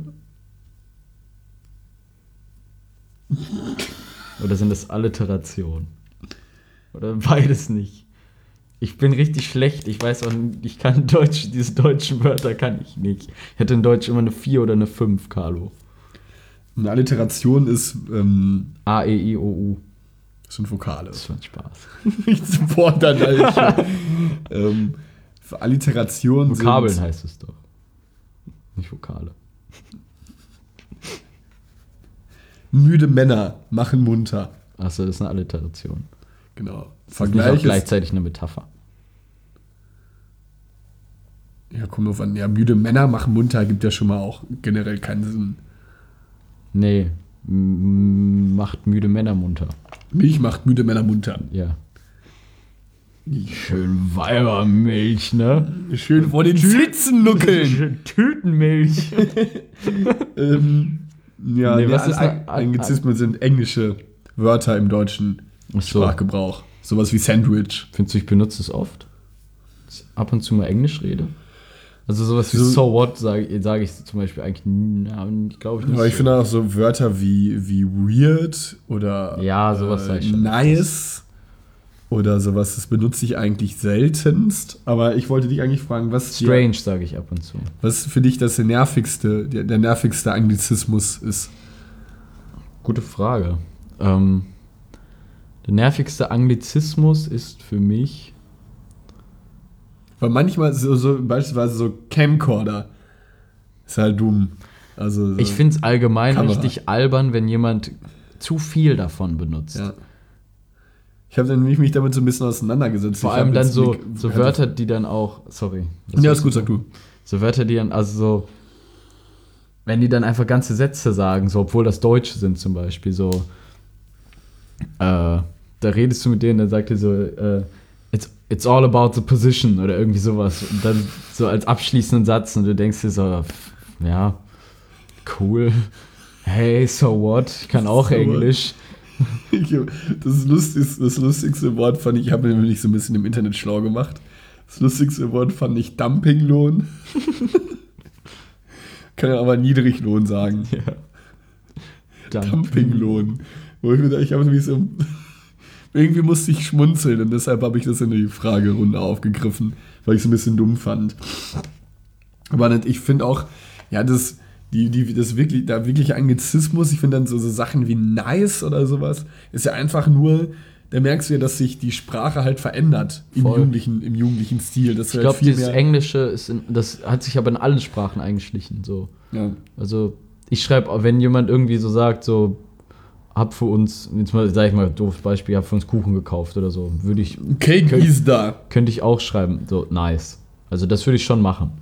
Oder sind das Alliterationen? Oder beides nicht? Ich bin richtig schlecht. Ich weiß auch nicht, ich kann Deutsch, diese deutschen Wörter kann ich nicht. Ich hätte in Deutsch immer eine vier oder eine fünf, Carlo. Eine Alliteration ist, ähm, A, E, I, O, U. das sind Vokale. Das macht Spaß. Ich support dann halt. ähm, für Alliteration Vokabeln sind heißt es doch. Nicht Vokale. müde Männer machen munter. Achso, das ist eine Alliteration. Genau. Das ist nicht auch Vergleich ist, gleichzeitig eine Metapher. ja, komm auf an. Ja, müde Männer machen munter gibt ja schon mal auch generell keinen Sinn. Nee, m- macht müde Männer munter. Milch macht müde Männer munter. Ja. Schön Weibermilch, ne? Schön vor den Sitzen nuckeln. Schön Tütenmilch. ähm, ja, Nee, nee, was was ist eine- Anglizismen sind englische Wörter im deutschen Ach so. Sprachgebrauch. Sowas wie Sandwich. Findest du, ich benutze es oft? Dass ich ab und zu mal Englisch rede? Also sowas wie So- so, what sage sag ich zum Beispiel eigentlich, na, glaube ich nicht. Aber ich so. finde auch so Wörter wie, wie weird oder Ja, sowas sag ich schon nice oder sowas, das benutze ich eigentlich seltenst. Aber ich wollte dich eigentlich fragen, was, dir, Strange sage ich ab und zu. was für dich das der nervigste, der, der nervigste Anglizismus ist. Gute Frage. Ähm, der nervigste Anglizismus ist für mich. Weil manchmal so, so beispielsweise so Camcorder ist halt dumm. Also so, Ich finde es allgemein Kamera. richtig albern, wenn jemand zu viel davon benutzt. ja. Ich habe dann nämlich mich damit so ein bisschen auseinandergesetzt. Vor Ich allem hab dann jetzt so, Nick- so Wörter, die dann auch. Sorry. Das Ja, ist ist gut, sag du. So Wörter, die dann, also so, wenn die dann einfach ganze Sätze sagen, so, obwohl das Deutsche sind zum Beispiel, so, äh, da redest du mit denen, dann sagt die so, äh, it's, it's all about the position oder irgendwie sowas. Und dann so als abschließenden Satz und du denkst dir so, pff, ja, cool. Hey, so what? Ich kann auch So what? Englisch. Ich, das, lustigste, das lustigste Wort fand ich, ich habe mir nämlich so ein bisschen im Internet schlau gemacht. Das lustigste Wort fand ich Dumpinglohn. Kann ja aber Niedriglohn sagen. Ja. Dumpinglohn. Wo ich mir dachte, ich habe nämlich so. Irgendwie musste ich schmunzeln und deshalb habe ich das in die Fragerunde aufgegriffen, weil ich es ein bisschen dumm fand. Aber nicht, ich finde auch, ja, das, die, die, das wirklich, da wirklich Anglizismus, ich finde dann so, so Sachen wie nice oder sowas, ist ja einfach nur, da merkst du ja, dass sich die Sprache halt verändert im Voll. jugendlichen, im jugendlichen Stil. Das Ich glaube, dieses Englische ist in, das hat sich aber in allen Sprachen eingeschlichen. So. Ja. Also, ich schreibe, wenn jemand irgendwie so sagt, so, hab für uns, jetzt mal, sag ich mal, doofes Beispiel, hab für uns Kuchen gekauft oder so, würde ich, Cake Könnt- is da. könnte ich auch schreiben, so, nice. Also, das würde ich schon machen.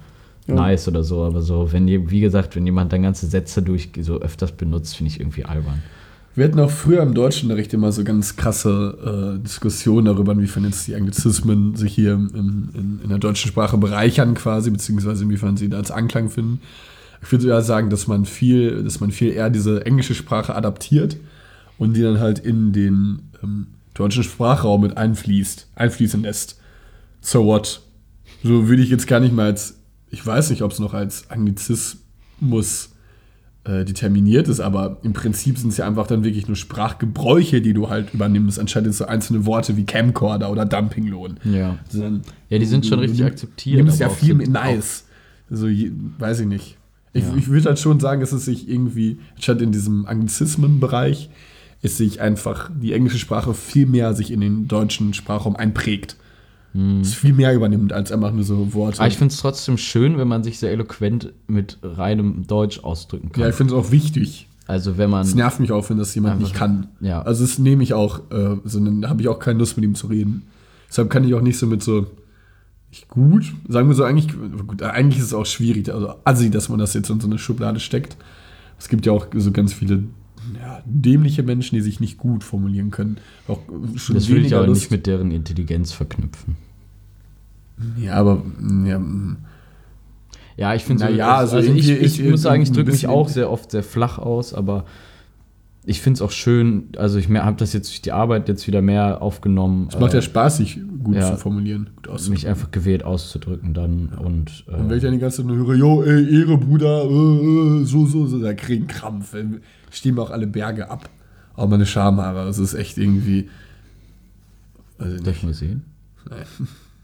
Ja. nice oder so, aber so, wenn ihr, wie gesagt, wenn jemand dann ganze Sätze durch so öfters benutzt, finde ich irgendwie albern. Wir hatten auch früher im Deutschunterricht immer so ganz krasse äh, Diskussionen darüber, inwiefern jetzt die Anglizismen sich hier in, in, in der deutschen Sprache bereichern quasi, beziehungsweise inwiefern sie da als Anklang finden. Ich würde ja sagen, dass man viel, dass man viel eher diese englische Sprache adaptiert und die dann halt in den ähm, deutschen Sprachraum mit einfließt, einfließen lässt. So what? So würde ich jetzt gar nicht mal als, ich weiß nicht, ob es noch als Anglizismus äh, determiniert ist, aber im Prinzip sind es ja einfach dann wirklich nur Sprachgebräuche, die du halt übernimmst, anstatt jetzt so einzelne Worte wie Camcorder oder Dumpinglohn. Ja. Also dann, Ja, die sind du, schon du, richtig du, akzeptiert. Du nimmst ja aber auch viel so- mit nice. Also, je, weiß ich nicht. Ich, Ja. ich würde halt schon sagen, dass es sich irgendwie, statt in diesem Anglizismenbereich, es sich einfach die englische Sprache viel mehr sich in den deutschen Sprachraum einprägt. Es viel mehr übernimmt als einfach nur so Worte. Aber ich finde es trotzdem schön, wenn man sich sehr eloquent mit reinem Deutsch ausdrücken kann. ja, ich finde es auch wichtig. Also wenn man... Es nervt mich auch, wenn das jemand Einfach- nicht kann. ja. Also das nehme ich auch, äh, sondern da habe ich auch keine Lust mit ihm zu reden. Deshalb kann ich auch nicht so mit so, ich gut, sagen wir so, eigentlich, gut, eigentlich ist es auch schwierig, also assi, dass man das jetzt in so eine Schublade steckt. Es gibt ja auch so ganz viele ja, dämliche Menschen, die sich nicht gut formulieren können. Auch schon das will ich weniger aber Lust- nicht mit deren Intelligenz verknüpfen. Ja, aber ja, mm, Ja, ich finde Na so, ja, also also ich, irgendwie ich ist- muss sagen, ich ein drücke mich bisschen- auch sehr oft sehr flach aus, aber ich finde es auch schön, also ich habe das jetzt durch die Arbeit jetzt wieder mehr aufgenommen. es macht ja äh, Spaß, sich gut ja. zu formulieren, gut auszudrücken. mich einfach gewählt auszudrücken dann und äh, Und wenn ich dann die ganze Zeit nur höre, jo, ey, Ehre, Bruder, äh, äh, so, so, so, da kriegen Krampf. Dann stehen mir auch alle Berge ab. Auch meine Schamhaare, das ist echt irgendwie. Also darf ich mal sehen? Nein.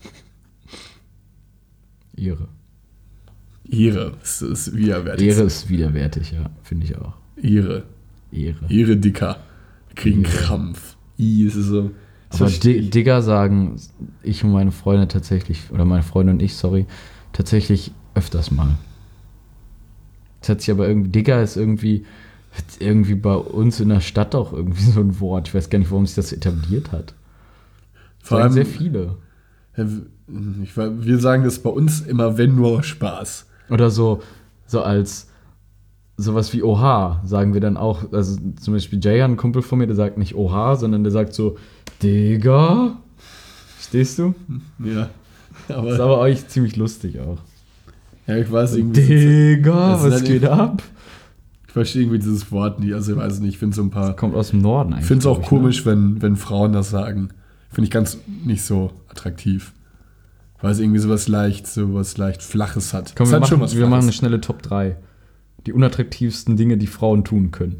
Ehre. Ehre, das ist widerwärtig. Ehre ist widerwärtig, ja, finde ich auch. Ehre. Ehre. Ehre, Dicker. Kriegen Ehre. Krampf. I, es ist so. das Aber verstehe Di- ich. Digger sagen ich und meine Freunde tatsächlich, oder meine Freunde und ich, sorry, tatsächlich öfters mal. Das hat sich aber irgendwie, Digger ist irgendwie, irgendwie bei uns in der Stadt auch irgendwie so ein Wort. Ich weiß gar nicht, warum sich das etabliert hat. Vor Sagen allem, sehr viele. ja, ich, wir sagen das bei uns immer, wenn nur Spaß. Oder so, so als sowas wie Oha sagen wir dann auch. Also zum Beispiel Jayan, ein Kumpel von mir, der sagt nicht Oha, sondern der sagt so, Digga. Verstehst du? Ja. Das ist Aber, aber euch ziemlich lustig auch. ja, ich weiß irgendwie. Digga, das ist was halt geht ab? Ich verstehe irgendwie dieses Wort nicht. Also, ich weiß nicht, ich finde so ein paar. Kommt aus dem Norden eigentlich. Ich finde es auch glaub komisch, wenn, wenn Frauen das sagen. Finde ich ganz nicht so attraktiv. Weil es irgendwie sowas leicht, sowas leicht Flaches hat. Ne? Komm, Es wir, hat machen, wir Flaches. machen eine schnelle Top drei. Die unattraktivsten Dinge, die Frauen tun können.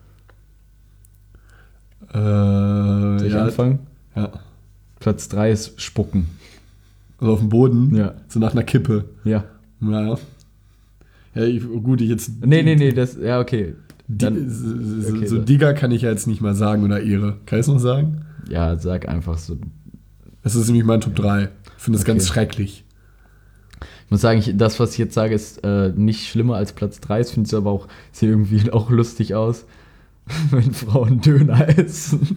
Äh, Soll ich ja, anfangen? ja. Platz drei ist Spucken. Also auf dem Boden. Ja. So nach einer Kippe. Ja. Ja. Ja, ich, gut, ich jetzt. Nee, nee, nee, das, ja, okay. Die, Dann, so so, okay, so so. Digger kann ich ja jetzt nicht mal sagen oder Ehre. Kann ich es noch sagen? ja, sag einfach so. Das ist nämlich mein Top drei. Ich finde das Okay. ganz schrecklich. Ich muss sagen, ich, das, was ich jetzt sage, ist äh, nicht schlimmer als Platz drei. Ich finde es aber auch, sieht irgendwie auch lustig aus, wenn Frauen Döner essen.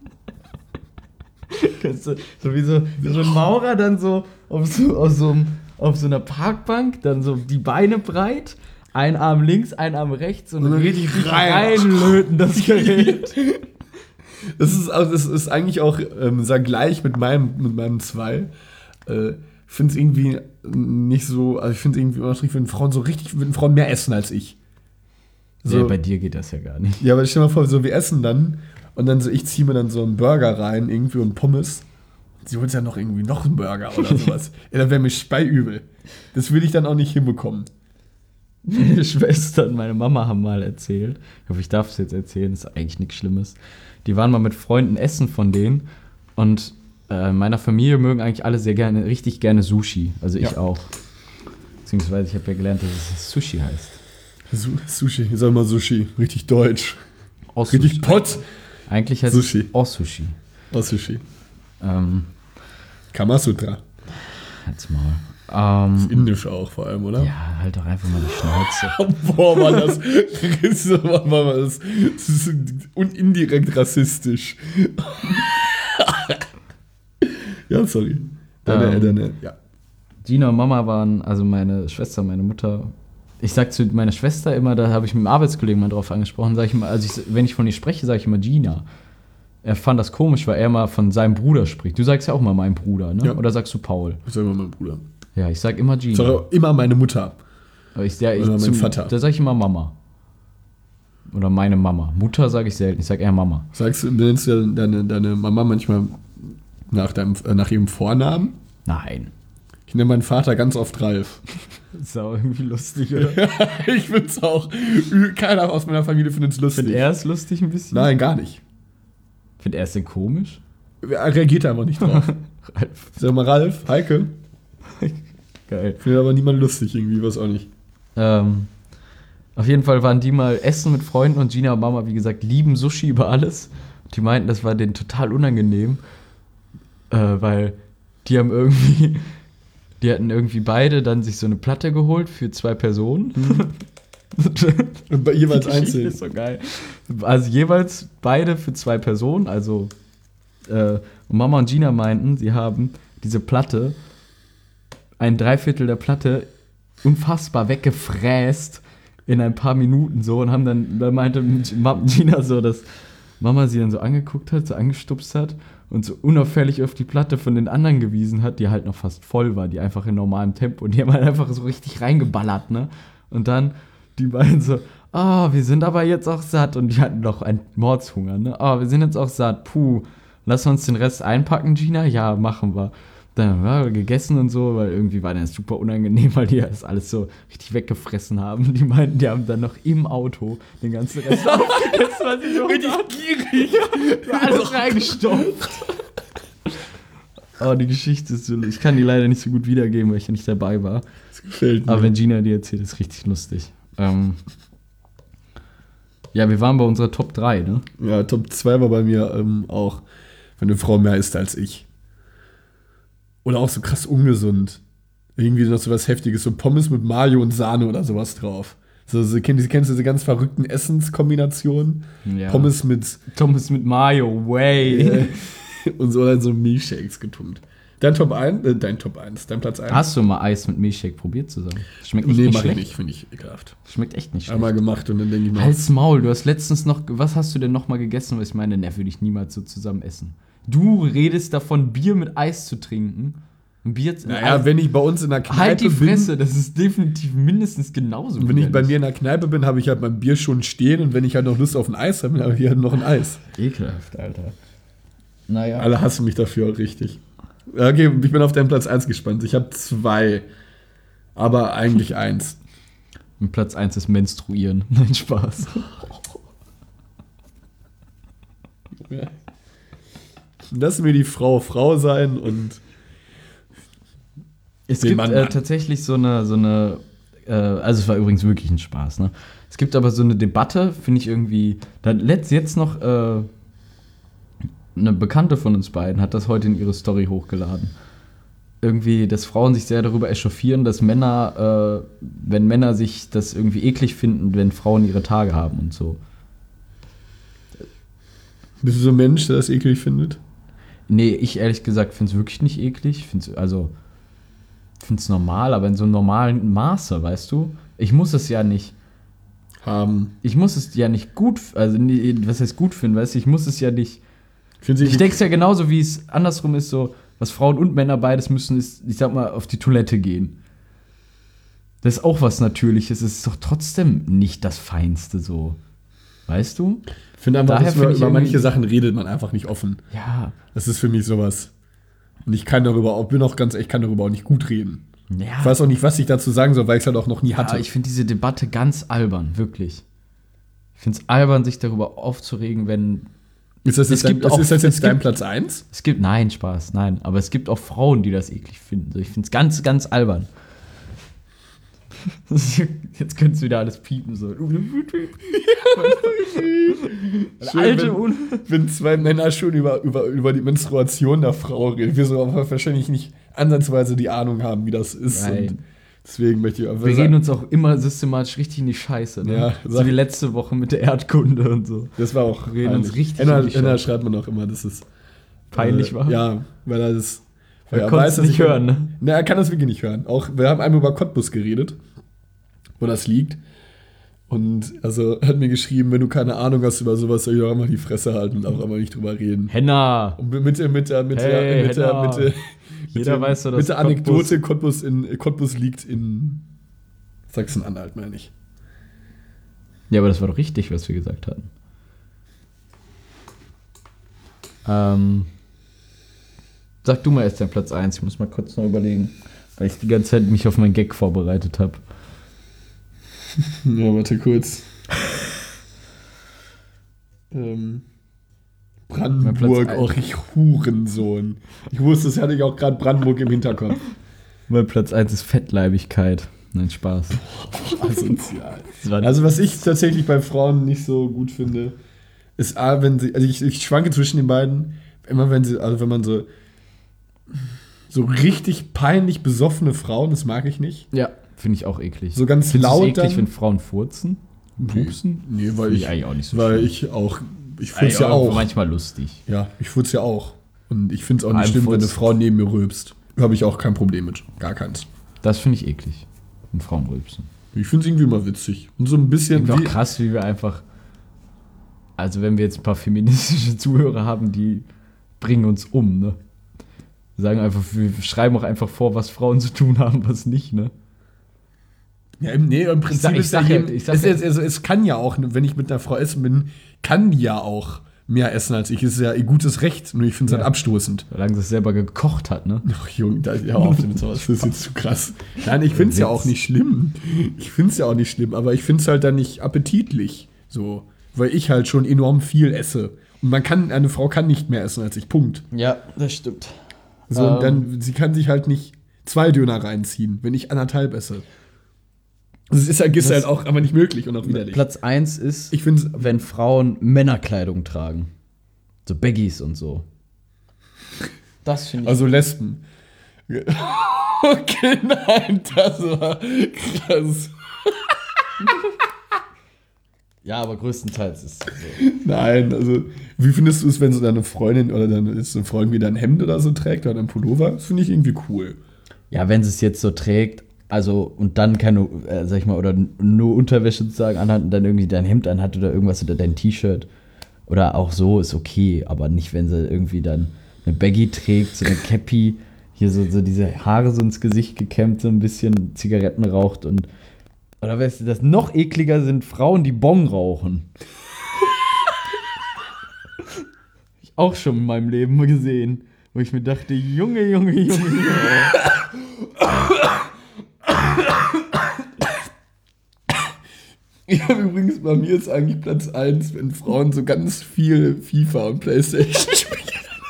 Kennst du, so wie so, wie so ein Maurer dann so auf so, auf, so einem- auf so einer Parkbank, dann so die Beine breit, ein Arm links, ein Arm rechts und, Und dann richtig richtig rein. reinlöten das Gerät. Das ist, auch, das ist eigentlich auch ähm, sehr gleich mit meinem, mit meinem zwei. Äh, ich finde es irgendwie nicht so, also ich finde es irgendwie unattraktiv, wenn Frauen so richtig, wenn Frauen mehr essen als ich. So, Ja, bei dir geht das ja gar nicht. ja, aber stell dir mal vor, so wir essen dann und dann so, ich ziehe mir dann so einen Burger rein, irgendwie und Pommes. Sie holt ja noch irgendwie noch einen Burger oder sowas. Ja, dann wäre mir speiübel. Das will ich dann auch nicht hinbekommen. Meine Schwester und meine Mama haben mal erzählt, ich hoffe, ich darf es jetzt erzählen, ist eigentlich nichts Schlimmes. Die waren mal mit Freunden essen von denen und äh, in meiner Familie mögen eigentlich alle sehr gerne, richtig gerne Sushi. Also ich Ja. auch. Beziehungsweise ich habe ja gelernt, dass es Sushi heißt. Su Sushi, ich sag mal Sushi, richtig deutsch. Aus Richtig Sushi. Pott. Eigentlich heißt Sushi. es Osushi. Was Sushi? Ähm, Kamasutra. halt's mal. Ähm, Indisch auch vor allem, oder? ja, halt doch einfach mal die Schnauze. Boah, war das, das, war, war das, das ist und indirekt rassistisch. ja, sorry. Deine, Ähm. deine, ja. Gina und Mama waren, also meine Schwester, meine Mutter. Ich sag zu meiner Schwester immer, da habe ich mit dem Arbeitskollegen mal drauf angesprochen, sag ich immer, also ich, wenn ich von ihr spreche, sage ich immer Gina. Er fand das komisch, weil er mal von seinem Bruder spricht. Du sagst ja auch mal mein Bruder, ne? Ja. Oder sagst du Paul? Ich sag immer mein Bruder. Ja, ich sag immer Gina. Ich sag auch immer meine Mutter. Aber ich, ja, ich, Oder mein zum, Vater. Da sage ich immer Mama. Oder meine Mama. Mutter sage ich selten, ich sage eher Mama. Sagst du, nennst du deine, deine Mama manchmal nach, deinem, äh, nach ihrem Vornamen? Nein. Ich nenne meinen Vater ganz oft Ralf. Das ist auch irgendwie lustig, oder? Ich find's auch. Keiner aus meiner Familie findet es lustig. Findet er es lustig ein bisschen? Nein, gar nicht. Findet er es denn komisch? Er reagiert einfach nicht drauf. Ralf. Sag mal, Ralf, Heike. Geil. Findet aber niemand lustig irgendwie, was auch nicht. Ähm, auf jeden Fall waren die mal essen mit Freunden und Gina und Mama, wie gesagt, lieben Sushi über alles. Die meinten, das war denen total unangenehm, äh, weil die haben irgendwie, die hatten irgendwie beide dann sich so eine Platte geholt für zwei Personen. Und bei jeweils Die Geschichte einzeln. ist so geil. Also jeweils beide für zwei Personen, also äh, und Mama und Gina meinten, sie haben diese Platte, ein Dreiviertel der Platte, unfassbar weggefräst in ein paar Minuten so und haben dann, da meinte Gina so, dass Mama sie dann so angeguckt hat, so angestupst hat und so unauffällig auf die Platte von den anderen gewiesen hat, die halt noch fast voll war, die einfach in normalem Tempo und die haben halt einfach so richtig reingeballert, ne? Und dann die beiden so, ah, oh, wir sind aber jetzt auch satt und die hatten noch einen Mordshunger, ne? Ah, oh, wir sind jetzt auch satt, puh, lass uns den Rest einpacken, Gina? Ja, machen wir. Dann haben wir gegessen und so, weil irgendwie war das super unangenehm, weil die das alles so richtig weggefressen haben. Die meinten, die haben dann noch im Auto den ganzen Rest aufgegessen, weil sie so Richtig gierig. ja, alles reingestopft. Oh, die Geschichte ist so, ich kann die leider nicht so gut wiedergeben, weil ich ja nicht dabei war. Das gefällt mir. Aber wenn Gina die erzählt, ist richtig lustig. Ähm, ja, wir waren bei unserer Top drei, ne? Ja, Top zwei war bei mir ähm, auch, wenn eine Frau mehr isst als ich. Oder auch so krass ungesund. Irgendwie noch so was Heftiges, so Pommes mit Mayo und Sahne oder sowas drauf. So, so, kennst, kennst du diese ganz verrückten Essenskombinationen? Ja. Pommes mit Pommes mit Mayo, way. äh, und so dann so Milchshakes getunkt. Dein Top eins, äh, dein Top eins, dein Platz eins. Hast du mal Eis mit Milchshake probiert zusammen? Schmeckt echt Nee, nicht mach ich schlecht. nicht, finde ich ekelhaft. Schmeckt echt nicht schlecht. Einmal gemacht und dann denke ich mir, Halt's Maul, du hast letztens noch, was hast du denn noch mal gegessen? Was ich meine, ne, würde ich niemals so zusammen essen. Du redest davon, Bier mit Eis zu trinken. Ein Bier, naja, Eis, wenn ich bei uns in der Kneipe halt die Fresse, bin, das ist definitiv mindestens genauso. wenn ich bei widerlich. mir in der Kneipe bin, habe ich halt mein Bier schon stehen und wenn ich halt noch Lust auf ein Eis habe, dann habe ich halt noch ein Eis. Ekelhaft, Alter. Naja. Alle hassen mich dafür, richtig. Okay, ich bin auf deinen Platz eins gespannt. Ich habe zwei, aber eigentlich eins. Und Platz eins ist Menstruieren. Nein, Spaß. Lass mir die Frau Frau sein und Es Den gibt Mann, äh, Mann. tatsächlich so eine, so eine äh, also es war übrigens wirklich ein Spaß, ne? Es gibt aber so eine Debatte, finde ich irgendwie, da letzt jetzt noch äh, eine Bekannte von uns beiden hat das heute in ihre Story hochgeladen. Irgendwie, dass Frauen sich sehr darüber echauffieren, dass Männer, äh, wenn Männer sich das irgendwie eklig finden, wenn Frauen ihre Tage haben und so. bist du so ein Mensch, der das eklig findet? Nee, ich ehrlich gesagt finde es wirklich nicht eklig. Find's, also, finde es normal, aber in so einem normalen Maße, weißt du? Ich muss es ja nicht, Haben. ich muss es ja nicht gut, also, nee, was heißt gut finden, weißt du? Ich muss es ja nicht, Finden ich denke es ja genauso, wie es andersrum ist, so, was Frauen und Männer beides müssen, ist, ich sag mal, auf die Toilette gehen. Das ist auch was Natürliches, es ist doch trotzdem nicht das Feinste so. Weißt du? Ich finde einfach, Daher dass find man, ich über irgendwie- manche Sachen redet man einfach nicht offen. Ja. Das ist für mich sowas. Und ich kann darüber auch, bin auch ganz ehrlich, ich kann darüber auch nicht gut reden. Ja. Ich weiß auch nicht, was ich dazu sagen soll, weil ich es halt auch noch nie hatte. Ja, ich finde diese Debatte ganz albern, wirklich. Ich finde es albern, sich darüber aufzuregen, wenn ist das jetzt, es dein, gibt ist auch- das jetzt es dein gibt- Platz eins? es gibt, nein, Spaß, nein, aber es gibt auch Frauen, die das eklig finden. Ich finde es ganz, ganz albern. Jetzt könntest du wieder alles piepen. So. Alte wenn, Un wenn zwei Männer schon über, über, über die Menstruation der Frau reden, wir so aber wahrscheinlich nicht ansatzweise die Ahnung haben, wie das ist. Nein. Und deswegen möchte ich einfach Wir sagen, reden uns auch immer systematisch richtig in die Scheiße. Ne? Ja, so sag- wie letzte Woche mit der Erdkunde und so. das war auch wir reden uns peinlich. richtig Enna, in die Enna Scheiße. schreibt man auch immer, dass es Peinlich äh, war? Ja, weil er das Er er konnte weiß, es dass nicht ich- hören, ne? Ne, er kann das wirklich nicht hören. Auch, wir haben einmal über Cottbus geredet, wo das liegt. Und also er hat mir geschrieben, wenn du keine Ahnung hast über sowas, soll ich auch mal die Fresse halten und auch einmal nicht drüber reden. Henna! Und mit der, mit der, mit Hey, der, mit der, Henna. mit der, mit Jeder der, weiß doch, dass mit der Cottbus- Anekdote, Cottbus, in, Cottbus liegt in Sachsen-Anhalt, meine ich. Ja, aber das war doch richtig, was wir gesagt hatten. Ähm, sag du mal erst deinen Platz eins. Ich muss mal kurz noch überlegen, weil ich die ganze Zeit mich auf meinen Gag vorbereitet habe. Ja, warte kurz. ähm, Mein Platz Brandenburg, eins. auch ich Hurensohn. Ich wusste, das hatte ich auch gerade Brandenburg im Hinterkopf. Mein Platz eins ist Fettleibigkeit. Nein, Spaß. Asozial. Das war- Also was ich tatsächlich bei Frauen nicht so gut finde, ist A, wenn sie, also ich, ich schwanke zwischen den beiden, immer wenn sie, also wenn man so so richtig peinlich besoffene Frauen, das mag ich nicht. Ja, finde ich auch eklig. So ganz Findest du es laut eklig, dann? wenn Frauen furzen? Pupsen? Nee, weil Finde ich, ich eigentlich auch nicht so weil schlimm. ich auch, ich Eigentlich furz ja auch auch. manchmal lustig. Ja, ich furz ja auch. Und ich finde es auch nicht Einem schlimm, wenn eine Furz. Frau neben mir rülpst. Habe ich auch kein Problem mit. Gar keins. Das finde ich eklig. Wenn Frauen rülpsen. Ich finde es irgendwie mal witzig. Und so ein bisschen Irgendwie auch wie, krass, wie wir einfach. Also, wenn wir jetzt ein paar feministische Zuhörer haben, die bringen uns um, ne? Wir sagen einfach, wir schreiben auch einfach vor, was Frauen zu tun haben, was nicht, ne? Ja, im, nee, im Prinzip sag- ich ist ja sag ja- jedem, ich sag es, ja- es, also es kann ja auch, wenn ich mit einer Frau essen bin, kann die ja auch mehr essen als ich. Es ist ja ihr gutes Recht, nur ich finde es Ja. halt abstoßend. Solange sie es selber gekocht hat, ne? Ach Junge, da, ja, auf mit sowas. Das ist jetzt zu krass. Nein, ich finde es ja Witz. auch nicht schlimm. Ich finde es ja auch nicht schlimm, aber ich finde es halt dann nicht appetitlich. So, weil ich halt schon enorm viel esse. Und man kann, eine Frau kann nicht mehr essen als ich. Punkt. Ja, das stimmt. So, und Ähm. dann, sie kann sich halt nicht zwei Döner reinziehen, wenn ich anderthalb esse. Das ist halt, ist Das- halt auch aber nicht möglich und auch widerlich. Platz eins ist, Ich finde wenn Frauen Männerkleidung tragen. So Baggies und so. Das finde ich. also Lesben. Okay, nein, das war krass. ja, aber größtenteils ist es so. Nein, also, wie findest du es, wenn so deine Freundin oder deine ist so eine Freundin wieder ein Hemd oder so trägt oder ein Pullover? Das finde ich irgendwie cool. Ja, wenn sie es jetzt so trägt, also und dann keine, äh, sag ich mal, oder nur Unterwäsche sozusagen anhat und dann irgendwie dein Hemd anhat oder irgendwas oder dein T-Shirt oder auch so ist okay, aber nicht, wenn sie irgendwie dann eine Baggy trägt, so eine Cappy, hier so, so diese Haare so ins Gesicht gekämmt, so ein bisschen Zigaretten raucht und oder weißt du, das noch ekliger sind Frauen, die Bong rauchen. Hab ich auch schon in meinem Leben mal gesehen, wo ich mir dachte, Junge, Junge, Junge, Junge. Ich habe übrigens bei mir ist eigentlich Platz eins, wenn Frauen so ganz viel FIFA und Playstation spielen.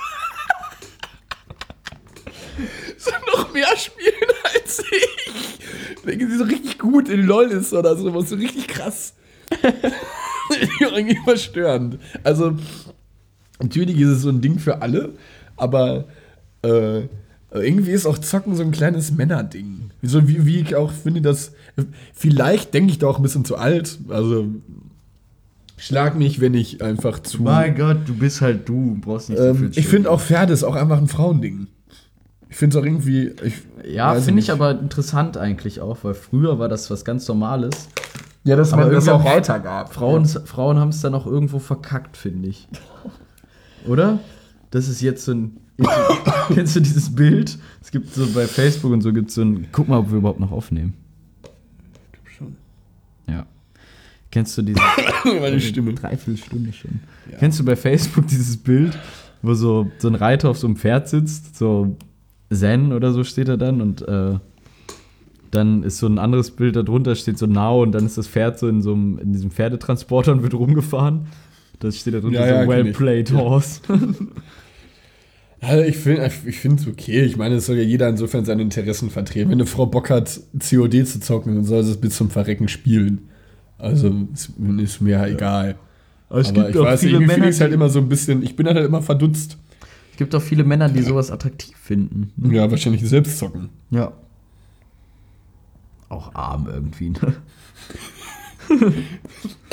So noch mehr spielen als ich. Denken sie so richtig gut in LOL ist oder so, was so richtig krass. Irgendwie verstörend. Also, natürlich ist es so ein Ding für alle, aber äh, irgendwie ist auch Zocken so ein kleines Männerding. So wie, wie ich auch finde, dass vielleicht denke ich da auch ein bisschen zu alt. Also schlag mich, wenn ich einfach zu. Mein Gott, du bist halt du, brauchst nicht so Ähm, viel ich finde auch Pferde ist auch einfach ein Frauending. Ich finde es auch irgendwie. Ich, Ja, weiß finde ich nicht. aber interessant eigentlich auch, weil früher war das was ganz Normales. Ja, dass aber man das irgendwie auch auch weiter gab. Frauen, Frauen haben es dann auch irgendwo verkackt, finde ich. Oder? Das ist jetzt so ein. Kennst du dieses Bild? Es gibt so bei Facebook und so gibt es so ein. Guck mal, ob wir überhaupt noch aufnehmen. Schon. Ja. Kennst du dieses. Meine Stimme. Dreiviertelstunde schon. Ja. Kennst du bei Facebook dieses Bild, wo so, so ein Reiter auf so einem Pferd sitzt, so Zen oder so steht er dann und äh, dann ist so ein anderes Bild, darunter steht so Now und dann ist das Pferd so in so einem, in diesem Pferdetransporter und wird rumgefahren. Das steht da drunter Ja, ja, so Well kenn ich. played, Ja. Horse. Also ich finde ich finde es okay. Ich meine, es soll ja jeder insofern seine Interessen vertreten. Wenn eine Frau Bock hat, C O D zu zocken, dann soll sie es bis zum Verrecken spielen. Also ist, ist mir ja egal. Aber es Aber gibt ich auch weiß nicht, viele irgendwie finde Männer, ich es halt die- immer so ein bisschen, ich bin halt immer verdutzt. Es gibt auch viele Männer, die sowas attraktiv finden. Ja, wahrscheinlich selbst zocken. Ja. Auch arm irgendwie, ne?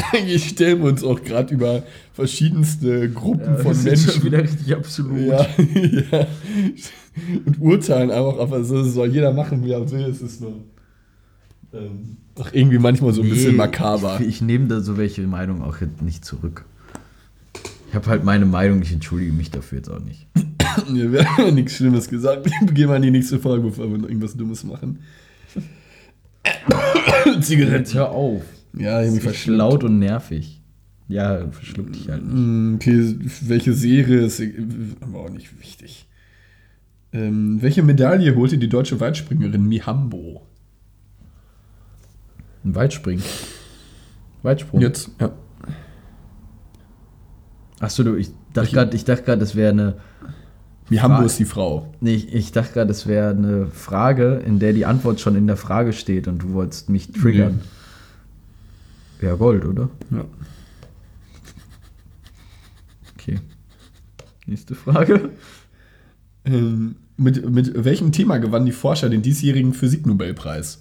eigentlich stellen wir uns auch gerade über verschiedenste Gruppen Ja, von das ist Menschen. schon wieder richtig absolut. Ja, ja. Und urteilen einfach, aber so soll jeder machen, wie er will. Es ist nur ähm, auch irgendwie manchmal so ein Nee, bisschen makaber. Ich, ich nehme da so welche Meinung auch jetzt nicht zurück. Ich habe halt meine Meinung, ich entschuldige mich dafür jetzt auch nicht. Wir haben nichts Schlimmes gesagt. Gehen wir an die nächste Folge, bevor wir noch irgendwas Dummes machen. Zigaretten. Jetzt hör auf. Ja, ich Das mich ist verschluckt. laut und nervig. Ja, verschluck dich halt nicht. Mm, Okay, welche Serie ist aber auch nicht wichtig. Ähm, welche Medaille holte die deutsche Weitspringerin Mihambo? Ein Weitspringen. Weitsprung. Jetzt, ja. Achso, du, ich dachte gerade, ich dachte gerade, das wäre eine. Mihambo Frage. ist die Frau. Nee, ich, ich dachte gerade, das wäre eine Frage, in der die Antwort schon in der Frage steht und du wolltest mich triggern. Ja, Gold, oder? Ja. Okay. Nächste Frage. Ähm, mit, mit welchem Thema gewannen die Forscher den diesjährigen Physiknobelpreis?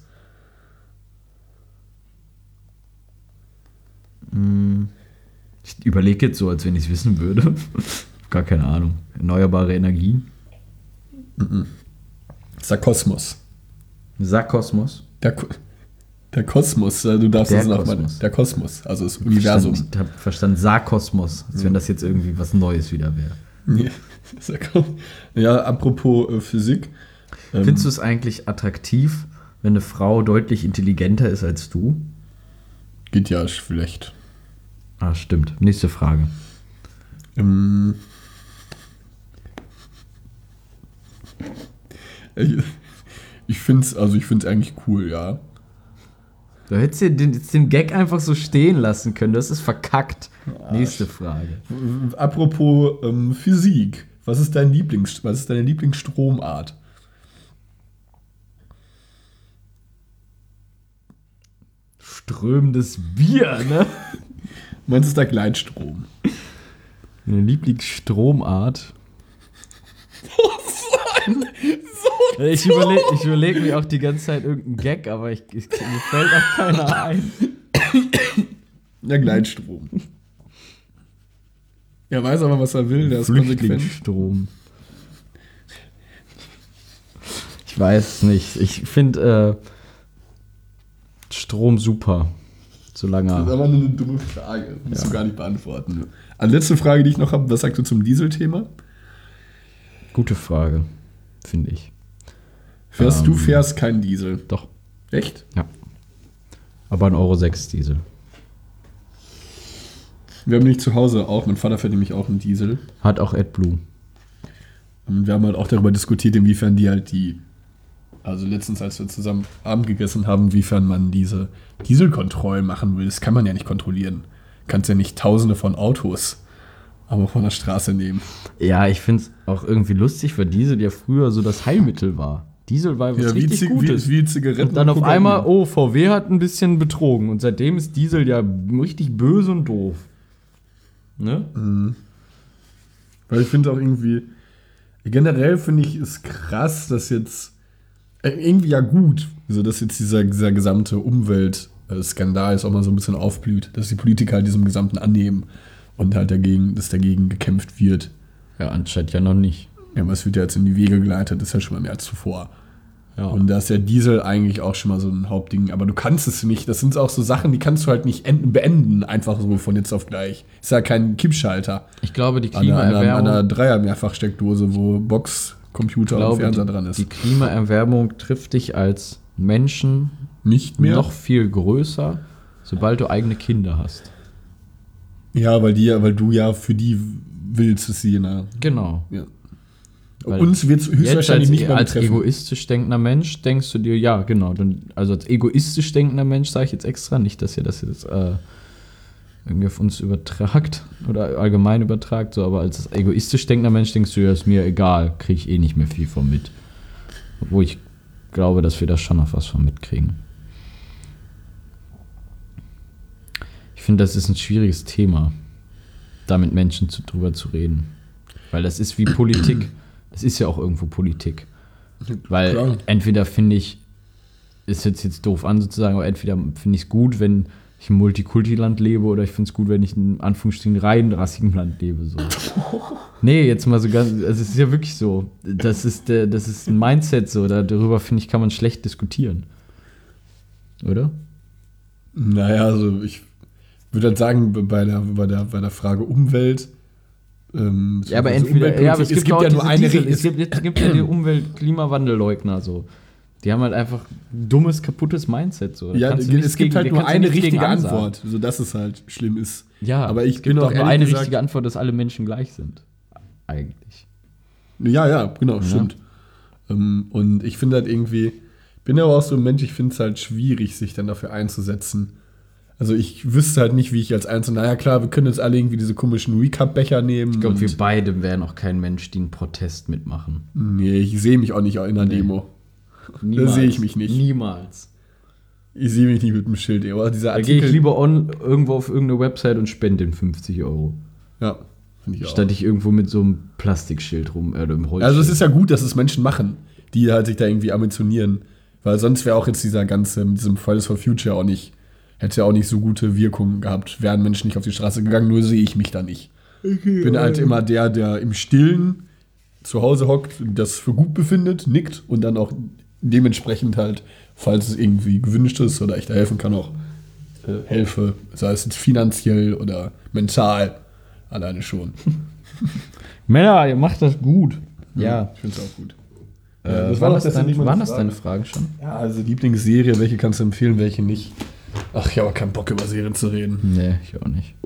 Ich überlege jetzt so, als wenn ich es wissen würde. Gar keine Ahnung. Erneuerbare Energien. Sarkosmos. Sarkosmos. Der, Ko- der Kosmos, äh, du darfst Der das nochmal. Kosmos. Der Kosmos, also das Universum. Ich habe verstanden, Sarkosmos. Als wenn das jetzt irgendwie was Neues wieder wäre. Nee, Sarko- ja, apropos äh, Physik. Ähm, Findest du es eigentlich attraktiv, wenn eine Frau deutlich intelligenter ist als du? Geht ja schlecht. Ah, stimmt. Nächste Frage. Ähm, ich ich finde es also ich find's eigentlich cool, ja. Du hättest dir den, jetzt den Gag einfach so stehen lassen können. Das ist verkackt. Nächste Frage. Apropos ähm, Physik. Was ist dein Lieblings, was ist deine Lieblingsstromart? Strömendes Bier, ne? Meinst du, ist der Gleitstrom? Meine Lieblingsstromart. Ich überlege ich überleg mir auch die ganze Zeit irgendeinen Gag, aber ich, ich, mir fällt auch keiner ein. Der Gleitstrom. Er weiß aber, was er will, der ist konsequent. Flüchtlingsstrom. Ich weiß es nicht. Ich finde äh, Strom super. Solange Das ist er. aber nur eine dumme Frage. Musst Ja. du gar nicht beantworten. An letzte Frage, die ich noch habe, was sagst du zum Dieselthema? Gute Frage, finde ich. Fährst Ähm. du fährst kein Diesel. Doch. Echt? Ja. Aber ein Euro sechs Diesel. Wir haben nicht zu Hause auch, mein Vater fährt nämlich auch einen Diesel. Hat auch AdBlue. Und wir haben halt auch darüber diskutiert, inwiefern die halt die, also letztens, als wir zusammen Abend gegessen haben, inwiefern man diese Dieselkontrollen machen will. Das kann man ja nicht kontrollieren. Kannst ja nicht tausende von Autos aber von der Straße nehmen. Ja, ich finde es auch irgendwie lustig, weil Diesel ja früher so das Heilmittel war. Diesel war was Ja, wie, richtig Zig- Gutes. wie, wie Zigaretten. Und dann auf Kokain. einmal, oh, V W hat ein bisschen betrogen. Und seitdem ist Diesel ja richtig böse und doof. Ne? Weil ich finde auch irgendwie, generell finde ich es krass, dass jetzt, äh, irgendwie ja gut, so dass jetzt dieser, dieser gesamte Umweltskandal jetzt auch mal so ein bisschen aufblüht, dass die Politiker halt diesem Gesamten annehmen und halt dagegen, dass dagegen gekämpft wird. Ja, anscheinend ja noch nicht. Ja, aber es wird ja jetzt in die Wege geleitet, das ist ja schon mal mehr als zuvor. Ja. Und da ist der Diesel eigentlich auch schon mal so ein Hauptding. Aber du kannst es nicht. Das sind auch so Sachen, die kannst du halt nicht enden, beenden, einfach so von jetzt auf gleich. Ist ja kein Kippschalter Ich glaube, die an einer, an einer, Klimaerwärmung, an einer Dreier-Mehrfachsteckdose, wo Box, Computer ich glaube, und Fernseher die, dran ist. die Klimaerwärmung trifft dich als Menschen Nicht mehr? noch viel größer, sobald du eigene Kinder hast. Ja, weil, die, ja- weil du ja für die willst es sie. Ne? Genau. Ja. Weil Uns wird es Jetzt höchstwahrscheinlich als, nicht mehr als betreffen. egoistisch denkender Mensch denkst du dir, ja, genau. Dann, also als egoistisch denkender Mensch sage ich jetzt extra nicht, dass ihr das jetzt äh, irgendwie auf uns übertragt oder allgemein übertragt, so, aber als egoistisch denkender Mensch denkst du, ja, ist mir egal, kriege ich eh nicht mehr viel von mit. Obwohl ich glaube, dass wir da schon noch was von mitkriegen. Ich finde, das ist ein schwieriges Thema, da mit Menschen zu, drüber zu reden. Weil das ist wie Politik. Es ist ja auch irgendwo Politik. Weil Klar. entweder finde ich, ist jetzt, jetzt doof an sozusagen, aber entweder finde ich es gut, wenn ich im Multikulti-Land lebe oder ich finde es gut, wenn ich in Anführungsstrichen rein rassigen Land lebe. So. Nee, jetzt mal so ganz, also es ist ja wirklich so. Das ist, der, das ist ein Mindset so, da, darüber finde ich, kann man schlecht diskutieren. Oder? Naja, also ich würde halt sagen, bei der, bei der, bei der Frage Umwelt. Ähm, Ja, aber also entweder, ja, aber es, es gibt, gibt auch ja nur diese eine Diesel, Regel. es gibt, es gibt ja die Umwelt-Klimawandelleugner so. Die haben halt einfach ein dummes, kaputtes Mindset. So. Da Ja, kannst du es nichts gibt gegen- halt da nur kannst du eine nichts gegen richtige ansagen. Antwort, sodass es halt schlimm ist. Ja, aber ich es bin gibt auch auch nur ehrlich eine gesagt, richtige Antwort, dass alle Menschen gleich sind. Eigentlich. Ja, ja, genau, Ja. stimmt. Ähm, und ich finde halt irgendwie, bin aber auch so ein Mensch, ich finde es halt schwierig, sich dann dafür einzusetzen. Also ich wüsste halt nicht, wie ich als Einzelner, naja klar, wir können jetzt alle irgendwie diese komischen Recap-Becher nehmen. Ich glaube, und- wir beide wären auch kein Mensch, die einen Protest mitmachen. Nee, ich sehe mich auch nicht in einer Nee. Demo. Niemals. sehe ich mich nicht. Niemals. Ich sehe mich nicht mit dem Schild. Aber dieser Da gehe Artikel, ich lieber on, irgendwo auf irgendeine Website und spende den fünfzig Euro. Ja, finde ich auch. Statt ich irgendwo mit so einem Plastikschild rum, äh, einem Holzschild. Also es ist ja gut, dass es Menschen machen, die halt sich da irgendwie ambitionieren. Weil sonst wäre auch jetzt dieser ganze, mit diesem Fridays for Future auch nicht, hätte ja auch nicht so gute Wirkung gehabt. Wären Menschen nicht auf die Straße gegangen, nur sehe ich mich da nicht. Ich bin halt immer der, der im Stillen zu Hause hockt, das für gut befindet, nickt und dann auch dementsprechend halt, falls es irgendwie gewünscht ist oder ich da helfen kann, auch äh, helfe. Sei es jetzt finanziell oder mental. Alleine schon. Männer, ihr macht das gut. Ja. Ich finde es auch gut. Äh, Ja, das waren war das, doch deine, tatsächlich waren meine das Frage. deine Fragen schon? Ja, also Lieblingsserie, welche kannst du empfehlen, welche nicht? Ach, ich habe keinen Bock über Serien zu reden. Nee, ich auch nicht.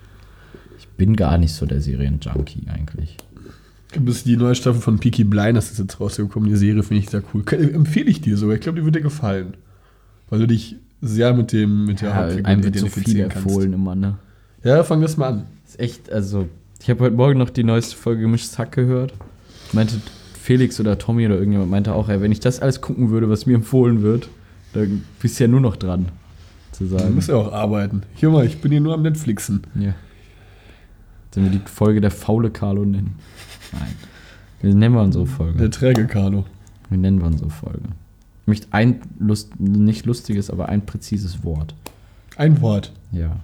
Ich bin gar nicht so der Serienjunkie eigentlich. Bis die neue Staffel von Peaky Blinders ist jetzt rausgekommen. Die Serie finde ich sehr cool. Kann, empfehle ich dir sogar. Ich glaube, die wird dir gefallen. Weil du dich sehr mit dem mit der Ja, Hauptfigur einem wird so viel identifizieren kannst. empfohlen immer, ne? Ja, fang das mal an. Ist echt, also, ich habe heute Morgen noch die neueste Folge Gemischtes Hack gehört. Meinte Felix oder Tommy oder irgendjemand meinte auch, ey, wenn ich das alles gucken würde, was mir empfohlen wird, dann bist du ja nur noch dran, zu Du sagen. musst ja auch arbeiten. Hier mal, ich bin hier nur am Netflixen. Ja. Sollen wir die Folge der faule Carlo nennen? Nein. Wie nennen wir unsere Folge? Der träge Carlo. Wie nennen wir unsere Folge? Ich möchte ein, Lust, nicht lustiges, aber ein präzises Wort. Ein Wort. Ja.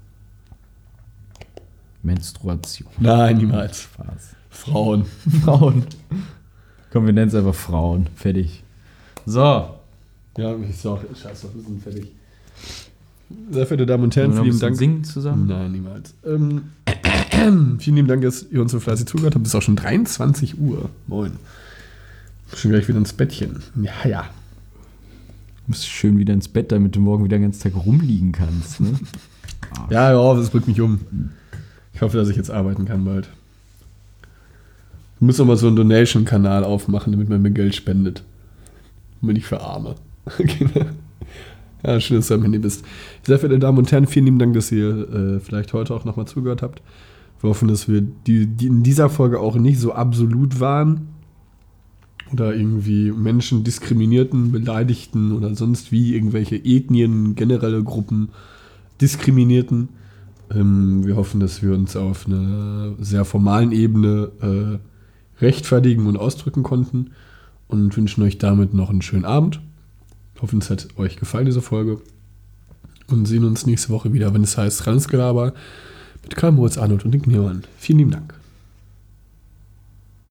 Menstruation. Nein, niemals. Spaß. Frauen. Frauen. Komm, wir nennen es einfach Frauen. Fertig. So. Ja, ist auch scheiße, wir sind fertig. Sehr verehrte Damen und Herren, Wollen wir noch ein vielen bisschen Dank. singen zusammen? Nein, niemals. Ähm, vielen lieben Dank, dass ihr uns so fleißig zugehört habt. Es ist auch schon dreiundzwanzig Uhr. Moin. Schon gleich wieder ins Bettchen. Ja, ja. Du musst schön wieder ins Bett, damit du morgen wieder den ganzen Tag rumliegen kannst. Ne? Ja, ja, das bringt mich um. Ich hoffe, dass ich jetzt arbeiten kann bald. Ich muss noch mal so einen Donation-Kanal aufmachen, damit man mir Geld spendet. Und bin ich für Arme. Ja, schön, dass du am Handy bist. Sehr verehrte Damen und Herren, vielen lieben Dank, dass ihr äh, vielleicht heute auch nochmal zugehört habt. Wir hoffen, dass wir die, die in dieser Folge auch nicht so absolut waren oder irgendwie Menschen diskriminierten, beleidigten oder sonst wie irgendwelche Ethnien, generelle Gruppen diskriminierten. Ähm, wir hoffen, dass wir uns auf einer sehr formalen Ebene äh, rechtfertigen und ausdrücken konnten und wünschen euch damit noch einen schönen Abend. Hoffen, es hat euch gefallen, diese Folge. Und sehen uns nächste Woche wieder, wenn es heißt Reines Gelaber mit Karl Moritz Arnold und Nick Niemann. Vielen lieben Dank.